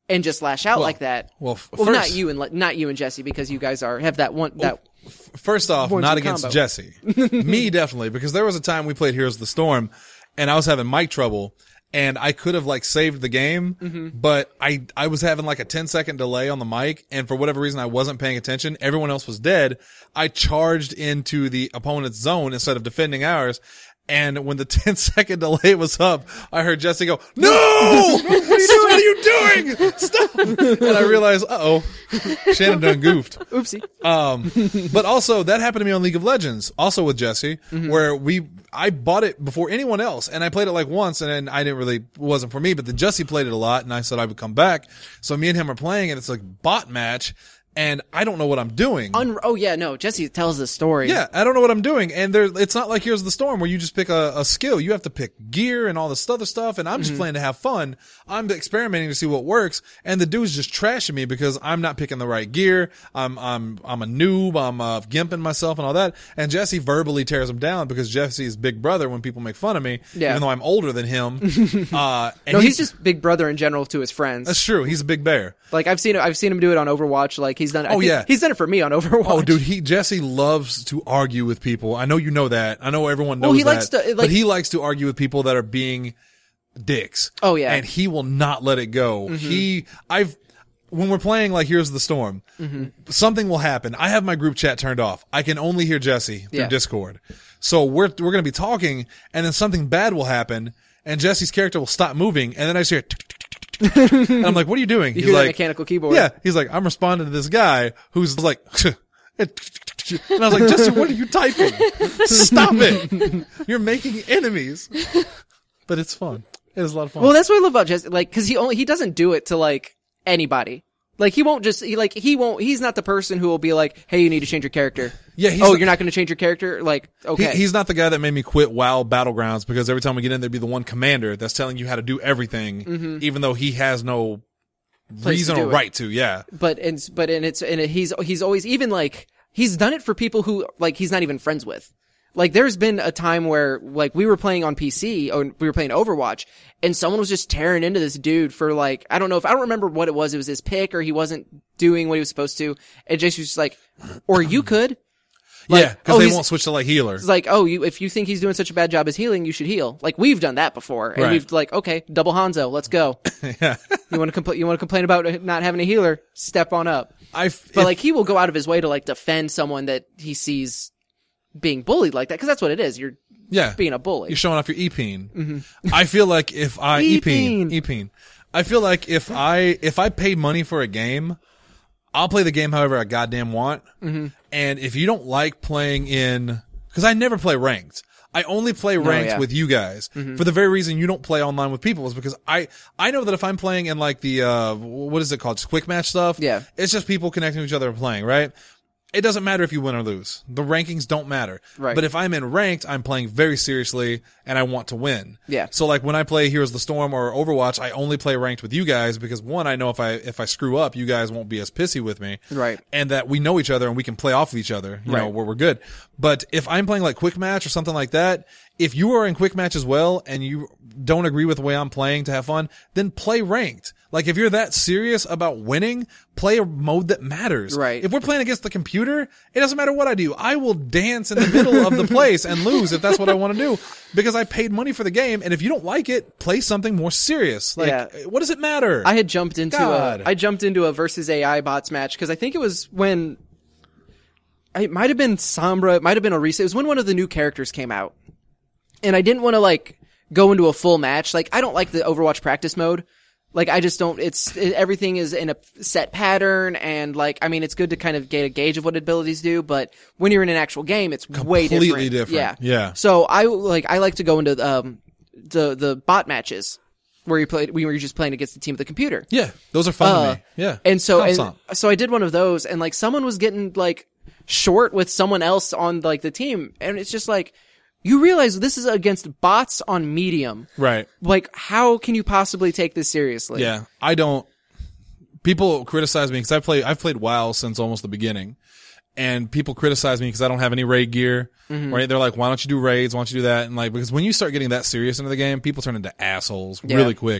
and just lash out Well- like that. well, f- well, first- not you and le- not you and Jesse because you guys are have that one that. First off, Boards not and against combo. Jesse. Me, definitely, because there was a time we played Heroes of the Storm, and I was having mic trouble, and I could have, like, saved the game, Mm-hmm. but I I was having, like, a ten second delay on the mic, and for whatever reason I wasn't paying attention. Everyone else was dead. I charged into the opponent's zone instead of defending ours, and when the ten second delay was up, I heard Jesse go, "No! What are you doing? Stop!" And I realized, uh-oh, Shannon done goofed. Oopsie. Um, but also that happened to me on League of Legends, also with Jesse, Mm-hmm. where we, I bought it before anyone else and I played it like once and then I didn't really, it wasn't for me, but then Jesse played it a lot and I said I would come back. So me and him are playing and it's like bot match and I don't know what I'm doing. Un- oh yeah, no. Jesse tells the story. Yeah, I don't know what I'm doing. And there, it's not like Heroes of the Storm where you just pick a, a skill. You have to pick gear and all this other stuff. And I'm just playing to have fun. I'm experimenting to see what works. And the dude's just trashing me because I'm not picking the right gear. I'm, I'm, I'm a noob. I'm, uh, gimping myself and all that. And Jesse verbally tears him down because Jesse's big brother when people make fun of me. Yeah. Even though I'm older than him. uh, and No, he- he's just big brother in general to his friends. that's true. He's a big bear. Like I've seen, I've seen him do it on Overwatch. Like he's done. I Oh, think yeah. he's done it for me on Overwatch. Oh, dude, he Jesse loves to argue with people. I know you know that. I know everyone knows Well, he that. likes to, like- but he likes to argue with people that are being dicks. Oh, yeah. and he will not let it go. Mm-hmm. He, I've when we're playing like Heroes of the Storm, Mm-hmm. something will happen. I have my group chat turned off. I can only hear Jesse through Yeah. Discord. So we're we're gonna be talking, and then something bad will happen, and Jesse's character will stop moving, and then I just hear. tick, tick, tick, tick, tick, tick. And I'm like, "What are you doing?" You He's hear that like, mechanical keyboard. yeah, he's like, I'm responding to this guy who's like, and I was like, Jesse, what are you typing? Stop it. You're making enemies. But it's fun. It is a lot of fun. Well, that's what I love about Jesse. Like, cause he only, he doesn't do it to like anybody. Like he won't just, he like, he won't, he's not the person who will be like, hey, you need to change your character. Yeah, he's oh, not- you're not going to change your character? Like, He, okay. he's not the guy that made me quit WoW Battlegrounds because every time we get in, there'd be the one commander that's telling you how to do everything, even though he has no Place reason to or do it. right to. Yeah. but, and, but, and it's, and it, he's, he's always, even like, he's done it for people who, like, he's not even friends with. Like, there's been a time where, like, we were playing on P C, or we were playing Overwatch, and someone was just tearing into this dude for, like, I don't know if, I don't remember what it was. It was his pick, or he wasn't doing what he was supposed to. And Jason was just like, or you could. Like, yeah, because oh, they he's- won't switch to like healer. It's like, oh, you, if you think he's doing such a bad job as healing, you should heal. Like, we've done that before. And Right. we've, like, okay, double Hanzo, let's go. yeah. You want to compl- you want to complain about not having a healer? Step on up. I, But, like, he will go out of his way to, like, defend someone that he sees being bullied like that, because that's what it is. You're yeah. being a bully. You're showing off your E-peen. I feel like if I E-peen. E-peen, E-peen. I feel like if I if I pay money for a game, I'll play the game however I goddamn want. Mm-hmm. And if you don't like playing in, because I never play ranked. I only play ranked yeah. with you guys for the very reason you don't play online with people is because I I know that if I'm playing in like the uh what is it called, just quick match stuff, Yeah. it's just people connecting to each other and playing, right? It doesn't matter if you win or lose. The rankings don't matter. Right. But if I'm in ranked, I'm playing very seriously and I want to win. Yeah. So like when I play Heroes of the Storm or Overwatch, I only play ranked with you guys because one, I know if I if I screw up, you guys won't be as pissy with me. Right. And that we know each other and we can play off of each other, you know, Right. where we're good. But if I'm playing like quick match or something like that, if you are in quick match as well and you don't agree with the way I'm playing to have fun, then play ranked. Like if you're that serious about winning, play a mode that matters. Right. If we're playing against the computer, it doesn't matter what I do. I will dance in the middle of the place and lose if that's what I want to do because I paid money for the game. And if you don't like it, play something more serious. Like, Yeah. what does it matter? I had jumped into God. a, I jumped into a versus A I bots match because I think it was when, it might have been Sombra, it might have been Orisa. It was when one of the new characters came out. And I didn't want to like go into a full match. Like I don't like the Overwatch practice mode. Like I just don't, it's, it, everything is in a set pattern and like, I mean, it's good to kind of get a gauge of what abilities do, but when you're in an actual game, it's way different. Completely different. Yeah. Yeah. So I like, I like to go into, um, the, the bot matches where you play, where you're just playing against the team of the computer. yeah. Those are fun Uh, to me. Yeah. And so, and, Comp so I did one of those and like someone was getting like short with someone else on like the team. And it's just like, you realize this is against bots on medium. Right. Like, how can you possibly take this seriously? Yeah, I don't. People criticize me because I play. I've played WoW since almost the beginning, and people criticize me because I don't have any raid gear. Mm-hmm. Right? They're like, "Why don't you do raids? Why don't you do that?" And like, because when you start getting that serious into the game, people turn into assholes Yeah. really quick.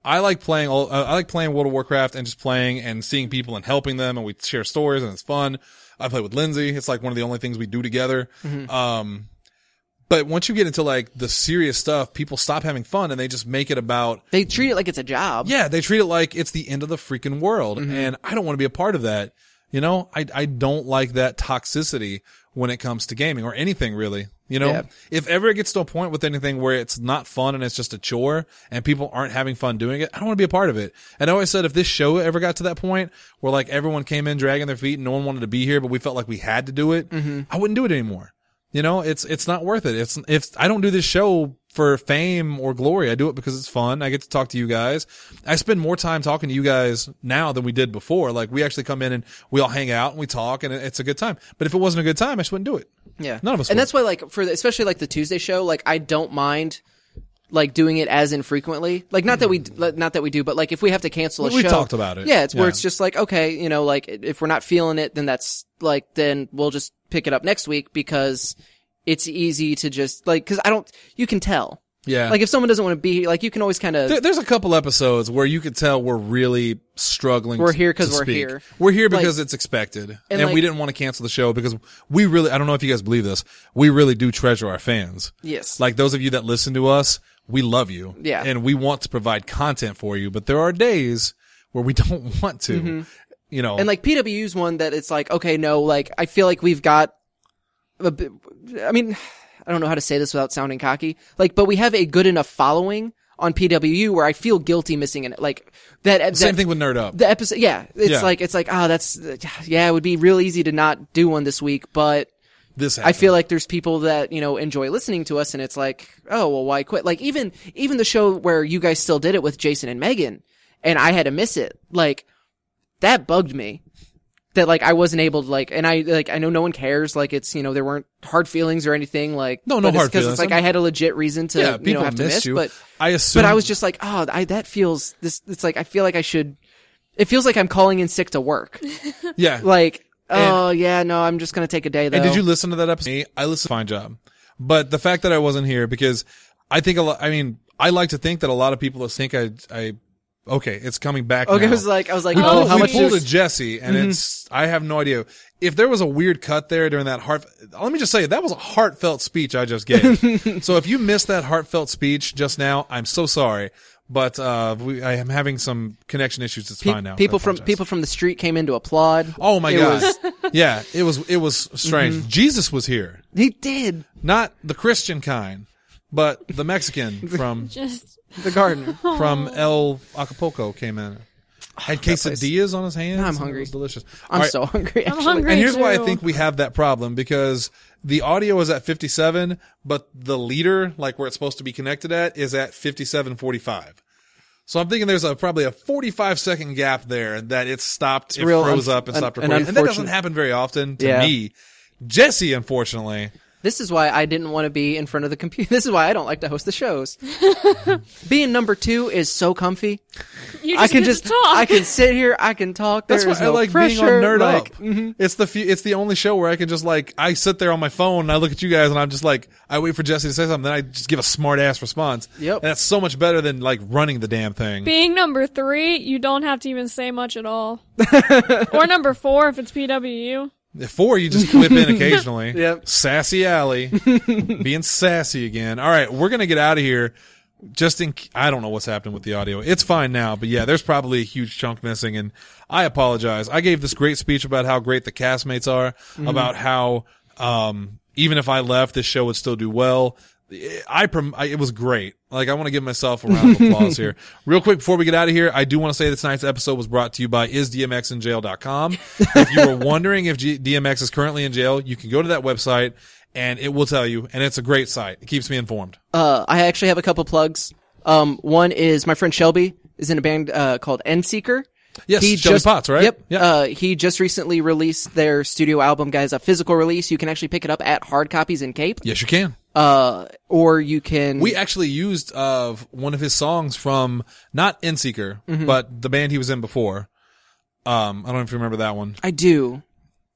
I like playing. Uh, I like playing World of Warcraft and just playing and seeing people and helping them, and we share stories and it's fun. I play with Lindsay. It's like one of the only things we do together. Mm-hmm. Um, but once you get into like the serious stuff, people stop having fun and they just make it about. They treat it like it's a job. Yeah, they treat it like it's the end of the freaking world, mm-hmm. and I don't want to be a part of that. You know, I I don't like that toxicity when it comes to gaming or anything really. You know, yeah. If ever it gets to a point with anything where it's not fun and it's just a chore and people aren't having fun doing it, I don't want to be a part of it. And I always said if this show ever got to that point where like everyone came in dragging their feet and no one wanted to be here, but we felt like we had to do it, mm-hmm. I wouldn't do it anymore. You know, it's, it's not worth it. It's, if I don't do this show for fame or glory, I do it because it's fun. I get to talk to you guys. I spend more time talking to you guys now than we did before. Like we actually come in and we all hang out and we talk and it's a good time. But if it wasn't a good time, I just wouldn't do it. Yeah. None of us And would. that's why like for the, especially like the Tuesday show, like I don't mind like doing it as infrequently. Like not that we, not that we do, but like if we have to cancel a we, we show. We talked about it. Yeah. It's yeah. where it's just like, okay, you know, like if we're not feeling it, then that's like, then we'll just pick it up next week because it's easy to just like, cause I don't, you can tell. Yeah. Like if someone doesn't want to be here, like you can always kind of. There, there's a couple episodes where you could tell we're really struggling. We're here because to we're speak. here. We're here because like, it's expected, and, and like, we didn't want to cancel the show because we really. I don't know if you guys believe this. We really do treasure our fans. Yes. Like those of you that listen to us, we love you. Yeah. And we want to provide content for you, but there are days where we don't want to. Mm-hmm. You know. And like P W U's one that it's like, okay, no, like I feel like we've got. A bit, I mean. I don't know how to say this without sounding cocky. Like, but we have a good enough following on P W U where I feel guilty missing it. Like that. that Same thing with Nerd Up. The episode, yeah. It's yeah. like it's like ah, oh, that's yeah. It would be real easy to not do one this week, but this happened. I feel like there's people that you know enjoy listening to us, and it's like, oh well, why quit? Like even even the show where you guys still did it with Jason and Megan, and I had to miss it. Like that bugged me. That like I wasn't able to like, and I like I know no one cares. Like it's you know there weren't hard feelings or anything. Like no, no hard because feelings. It's like I had a legit reason to yeah, you know have to miss. You. But I assume, but I was just like, oh, I that feels this. It's like I feel like I should. It feels like I'm calling in sick to work. Yeah. Like oh and, yeah, no, I'm just gonna take a day though. And did you listen to that episode? I listened. Fine job. But the fact that I wasn't here because I think a lot. I mean, I like to think that a lot of people think I I. Okay, it's coming back okay, now. I was like, I was like, we oh, pulled, how we much? pulled is... a Jesse, and mm-hmm. it's. I have no idea if there was a weird cut there during that heart. Let me just say that was a heartfelt speech I just gave. So if you missed that heartfelt speech just now, I'm so sorry. But uh, we, I am having some connection issues. It's Pe- fine now. People from people from the street came in to applaud. Oh my it god! Was... yeah, it was it was strange. Mm-hmm. Jesus was here. He did. Not the Christian kind, but the Mexican from. Just. The gardener from El Acapulco came in. Had quesadillas on his hands. I'm hungry. It was delicious. I'm right. so hungry. Actually. I'm hungry And here's too. why I think we have that problem because the audio is at fifty-seven, but the leader, like where it's supposed to be connected at, is at fifty-seven forty-five. So I'm thinking there's a probably a forty-five second gap there that it stopped, it real froze un- up and stopped an, recording. an And that doesn't happen very often to yeah. me. Jesse, unfortunately. This is why I didn't want to be in front of the computer. This is why I don't like to host the shows. Being number two is so comfy. You just I can get just to talk. I can sit here. I can talk. That's There's why no I like pressure, being on Nerd like, Up. Mm-hmm. It's the few, it's the only show where I can just like I sit there on my phone and I look at you guys and I'm just like I wait for Jesse to say something, then I just give a smart ass response. Yep. And that's so much better than like running the damn thing. Being number three, you don't have to even say much at all. Or number four if it's P W U. Four, you just whip in occasionally. Yep. Sassy Alley, being sassy again. All right, we're gonna get out of here. Just in, I don't know what's happening with the audio. It's fine now, but yeah, there's probably a huge chunk missing, and I apologize. I gave this great speech about how great the castmates are, mm-hmm. about how um even if I left, this show would still do well. I, prom- I it was great. Like I want to give myself a round of applause here. Real quick before we get out of here, I do want to say that tonight's episode was brought to you by is D M X in jail dot com. If you were wondering if G- D M X is currently in jail, you can go to that website and it will tell you. And it's a great site. It keeps me informed. Uh, I actually have a couple plugs. Um, one is my friend Shelby is in a band uh, called Endseeker. Yes, he Shelby just, Potts, right? Yep. Yeah. Uh, he just recently released their studio album, guys, a physical release. You can actually pick it up at Hard Copies in Cape. Yes, you can. Uh, or you can. We actually used uh one of his songs from not Endseeker, mm-hmm. but the band he was in before. Um, I don't know if you remember that one. I do.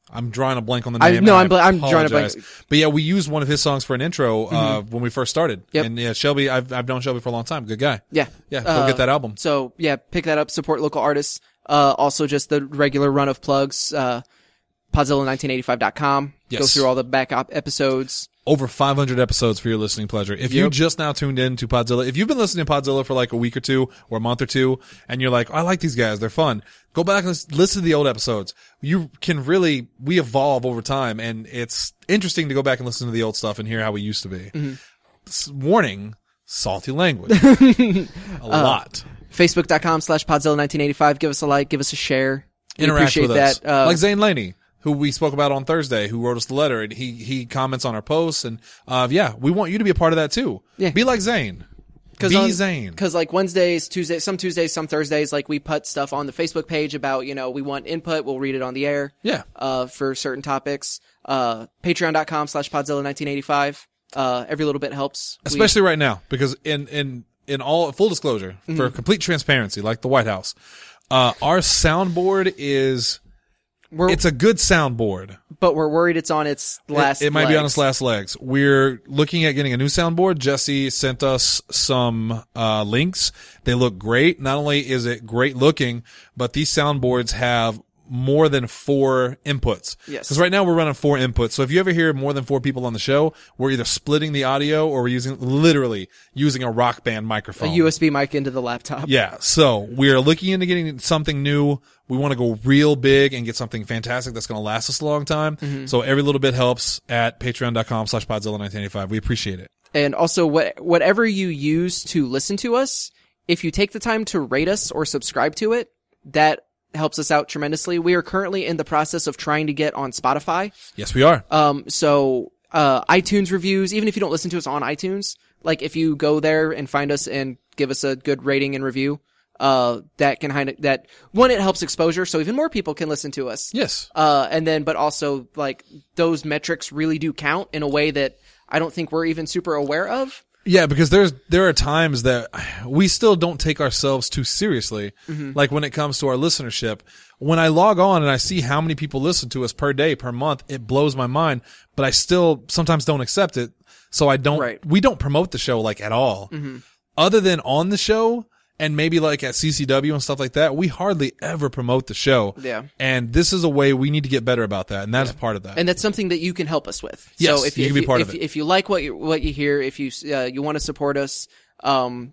I'm drawing a blank on the I- name. no, and I'm bl- I'm drawing a blank. apologize. But yeah, we used one of his songs for an intro uh, when we first started. Yep. And yeah, Shelby, I've I've known Shelby for a long time. Good guy. Yeah. Yeah, go Uh, get that album. So yeah, pick that up, support local artists. Uh, also just the regular run of plugs, uh, podzilla nineteen eighty-five dot com. Go Yes. through all the back op episodes. Over five hundred episodes for your listening pleasure. If you Yep. just now tuned in to Podzilla, if you've been listening to Podzilla for like a week or two or a month or two, and you're like, I like these guys, they're fun, go back and lis- listen to the old episodes. You can really, we evolve over time, and it's interesting to go back and listen to the old stuff and hear how we used to be. Mm-hmm. S- warning, salty language. a lot. Facebook.com slash Podzilla nineteen eighty-five. Give us a like, give us a share. We Interact appreciate with us. that. Uh, like Zane Laney, who we spoke about on Thursday, who wrote us the letter, and he, he comments on our posts, and, uh, yeah, we want you to be a part of that too. Yeah. Be like Zane. Be on, Zane. Cause like Wednesdays, Tuesdays, some Tuesdays, some Thursdays, like we put stuff on the Facebook page about, you know, we want input, we'll read it on the air. Yeah. Uh, for certain topics. Uh, patreon.com slash Podzilla nineteen eighty-five. Uh, every little bit helps. We- Especially right now, because in, in, in all, full disclosure, Mm-hmm. for complete transparency, like the White House, uh, our soundboard is, we're, it's a good soundboard. but we're worried it's on its last It, it might be on legs. its last legs. We're looking at getting a new soundboard. Jesse sent us some uh links. They look great. Not only is it great looking, but these soundboards have more than four inputs. Yes. Because right now we're running four inputs. So if you ever hear more than four people on the show, we're either splitting the audio or we're using, literally using a Rock Band A microphone. U S B mic into the laptop. Yeah, so we're looking into getting something new. We want to go real big and get something fantastic that's going to last us a long time. Mm-hmm. So every little bit helps at patreon.com slash Podzilla nineteen eighty-five. We appreciate it. And also, what whatever you use to listen to us, if you take the time to rate us or subscribe to it, that helps us out tremendously. We are currently in the process of trying to get on Spotify. Yes, we are. Um, so uh, iTunes reviews, even if you don't listen to us on iTunes, like if you go there and find us and give us a good rating and review, uh, that can kind of that one, it helps exposure, so even more people can listen to us. Yes. Uh, and then, but also like those metrics really do count in a way that I don't think we're even super aware of. Yeah, because there's there are times that we still don't take ourselves too seriously. Mm-hmm. Like when it comes to our listenership. When I log on and I see how many people listen to us per day, per month, it blows my mind. But I still sometimes don't accept it. So I don't. Right. We don't promote the show like at all. Mm-hmm. Other than on the show and maybe like at C C W and stuff like that, we hardly ever promote the show. Yeah. And this is a way we need to get better about that, and that's part of that. And that's something that you can help us with. Yes, so if you if can be part if, of it. If you like what you what you hear, if you uh, you want to support us, um,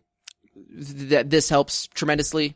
that this helps tremendously,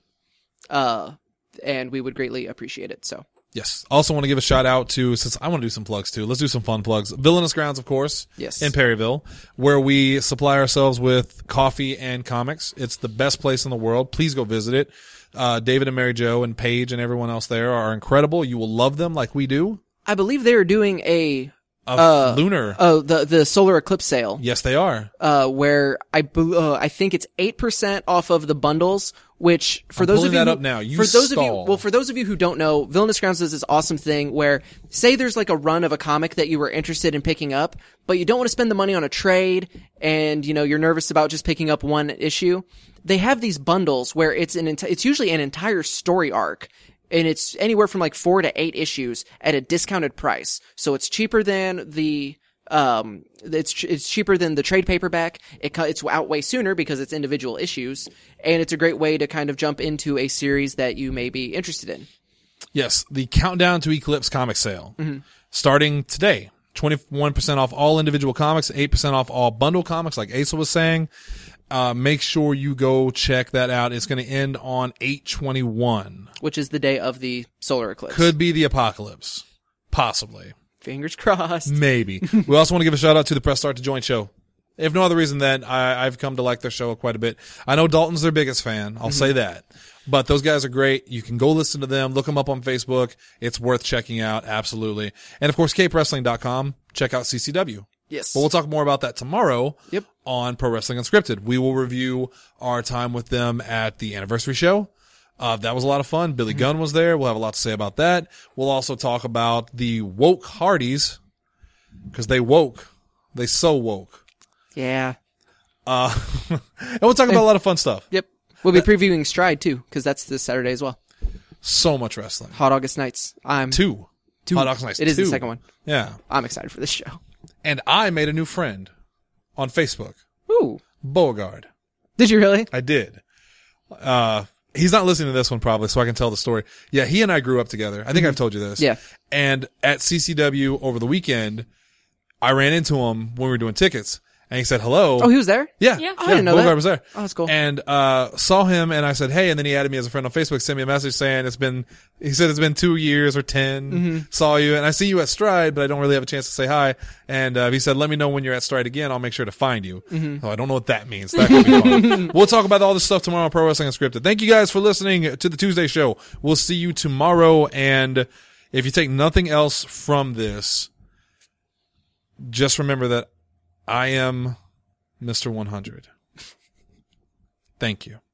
uh, and we would greatly appreciate it. So Yes. Also want to give a shout out to, since I want to do some plugs too, let's do some fun plugs. Villainous Grounds, of course. Yes. In Perryville, where we supply ourselves with coffee and comics. It's the best place in the world. Please go visit it. Uh, David and Mary Jo and Paige and everyone else there are incredible. You will love them like we do. I believe they are doing a A Uh, lunar. oh the the solar eclipse sale. Yes, they are. Uh, where I bel- uh, I think it's eight percent off of the bundles. Which for I'm those pulling of you that who, up now. You for those of you stall. well for those of you who don't know, Villainous Grounds does this awesome thing where say there's like a run of a comic that you were interested in picking up, but you don't want to spend the money on a trade, and you know you're nervous about just picking up one issue. They have these bundles where it's an enti- it's usually an entire story arc. And it's anywhere from like four to eight issues at a discounted price. So it's cheaper than the, um, it's, it's cheaper than the trade paperback. It, co- it's out way sooner because it's individual issues. And it's a great way to kind of jump into a series that you may be interested in. Yes, the Countdown to Eclipse comic sale. Mm-hmm. Starting today. twenty-one percent off all individual comics, eight percent off all bundle comics, like Asa was saying. Uh, make sure you go check that out. It's going to end on eight twenty-one. Which is the day of the solar eclipse. Could be the apocalypse. Possibly. Fingers crossed. Maybe. We also want to give a shout out to the Press Start to Joint show. If no other reason than I, I've come to like their show quite a bit. I know Dalton's their biggest fan. I'll say that. But those guys are great. You can go listen to them. Look them up on Facebook. It's worth checking out. Absolutely. And of course, cape wrestling dot com. Check out C C W. Yes. But we'll talk more about that tomorrow. Yep. On Pro Wrestling Unscripted. We will review our time with them at the anniversary show. Uh, that was a lot of fun. Billy Gunn was there. We'll have a lot to say about that. We'll also talk about the woke Hardys. Cause they woke. They so woke. Yeah. Uh, and we'll talk about a lot of fun stuff. Yep. We'll be previewing Stride too, because that's this Saturday as well. So much wrestling. Hot August Nights. I'm Two. Two. Hot Dogs Nights It is two. the second one. Yeah. I'm excited for this show. And I made a new friend on Facebook. Ooh. Beauregard. Did you really? I did. Uh, he's not listening to this one probably, so I can tell the story. Yeah, he and I grew up together. I think I've told you this. Yeah. And at C C W over the weekend, I ran into him when we were doing tickets, and he said hello. Oh, he was there? Yeah. Yeah. Oh, I didn't know Beauregard that. was there. Oh, that's cool. And, uh, saw him and I said, hey, and then he added me as a friend on Facebook, sent me a message saying it's been, he said it's been two years or ten, Mm-hmm. saw you, and I see you at Stride, but I don't really have a chance to say hi. And, uh, he said, let me know when you're at Stride again, I'll make sure to find you. Mm-hmm. Oh, I don't know what that means. That could be fun. We'll talk about all this stuff tomorrow on Pro Wrestling Unscripted. Thank you guys for listening to the Tuesday show. We'll see you tomorrow, and if you take nothing else from this, just remember that I am Mister one hundred. Thank you.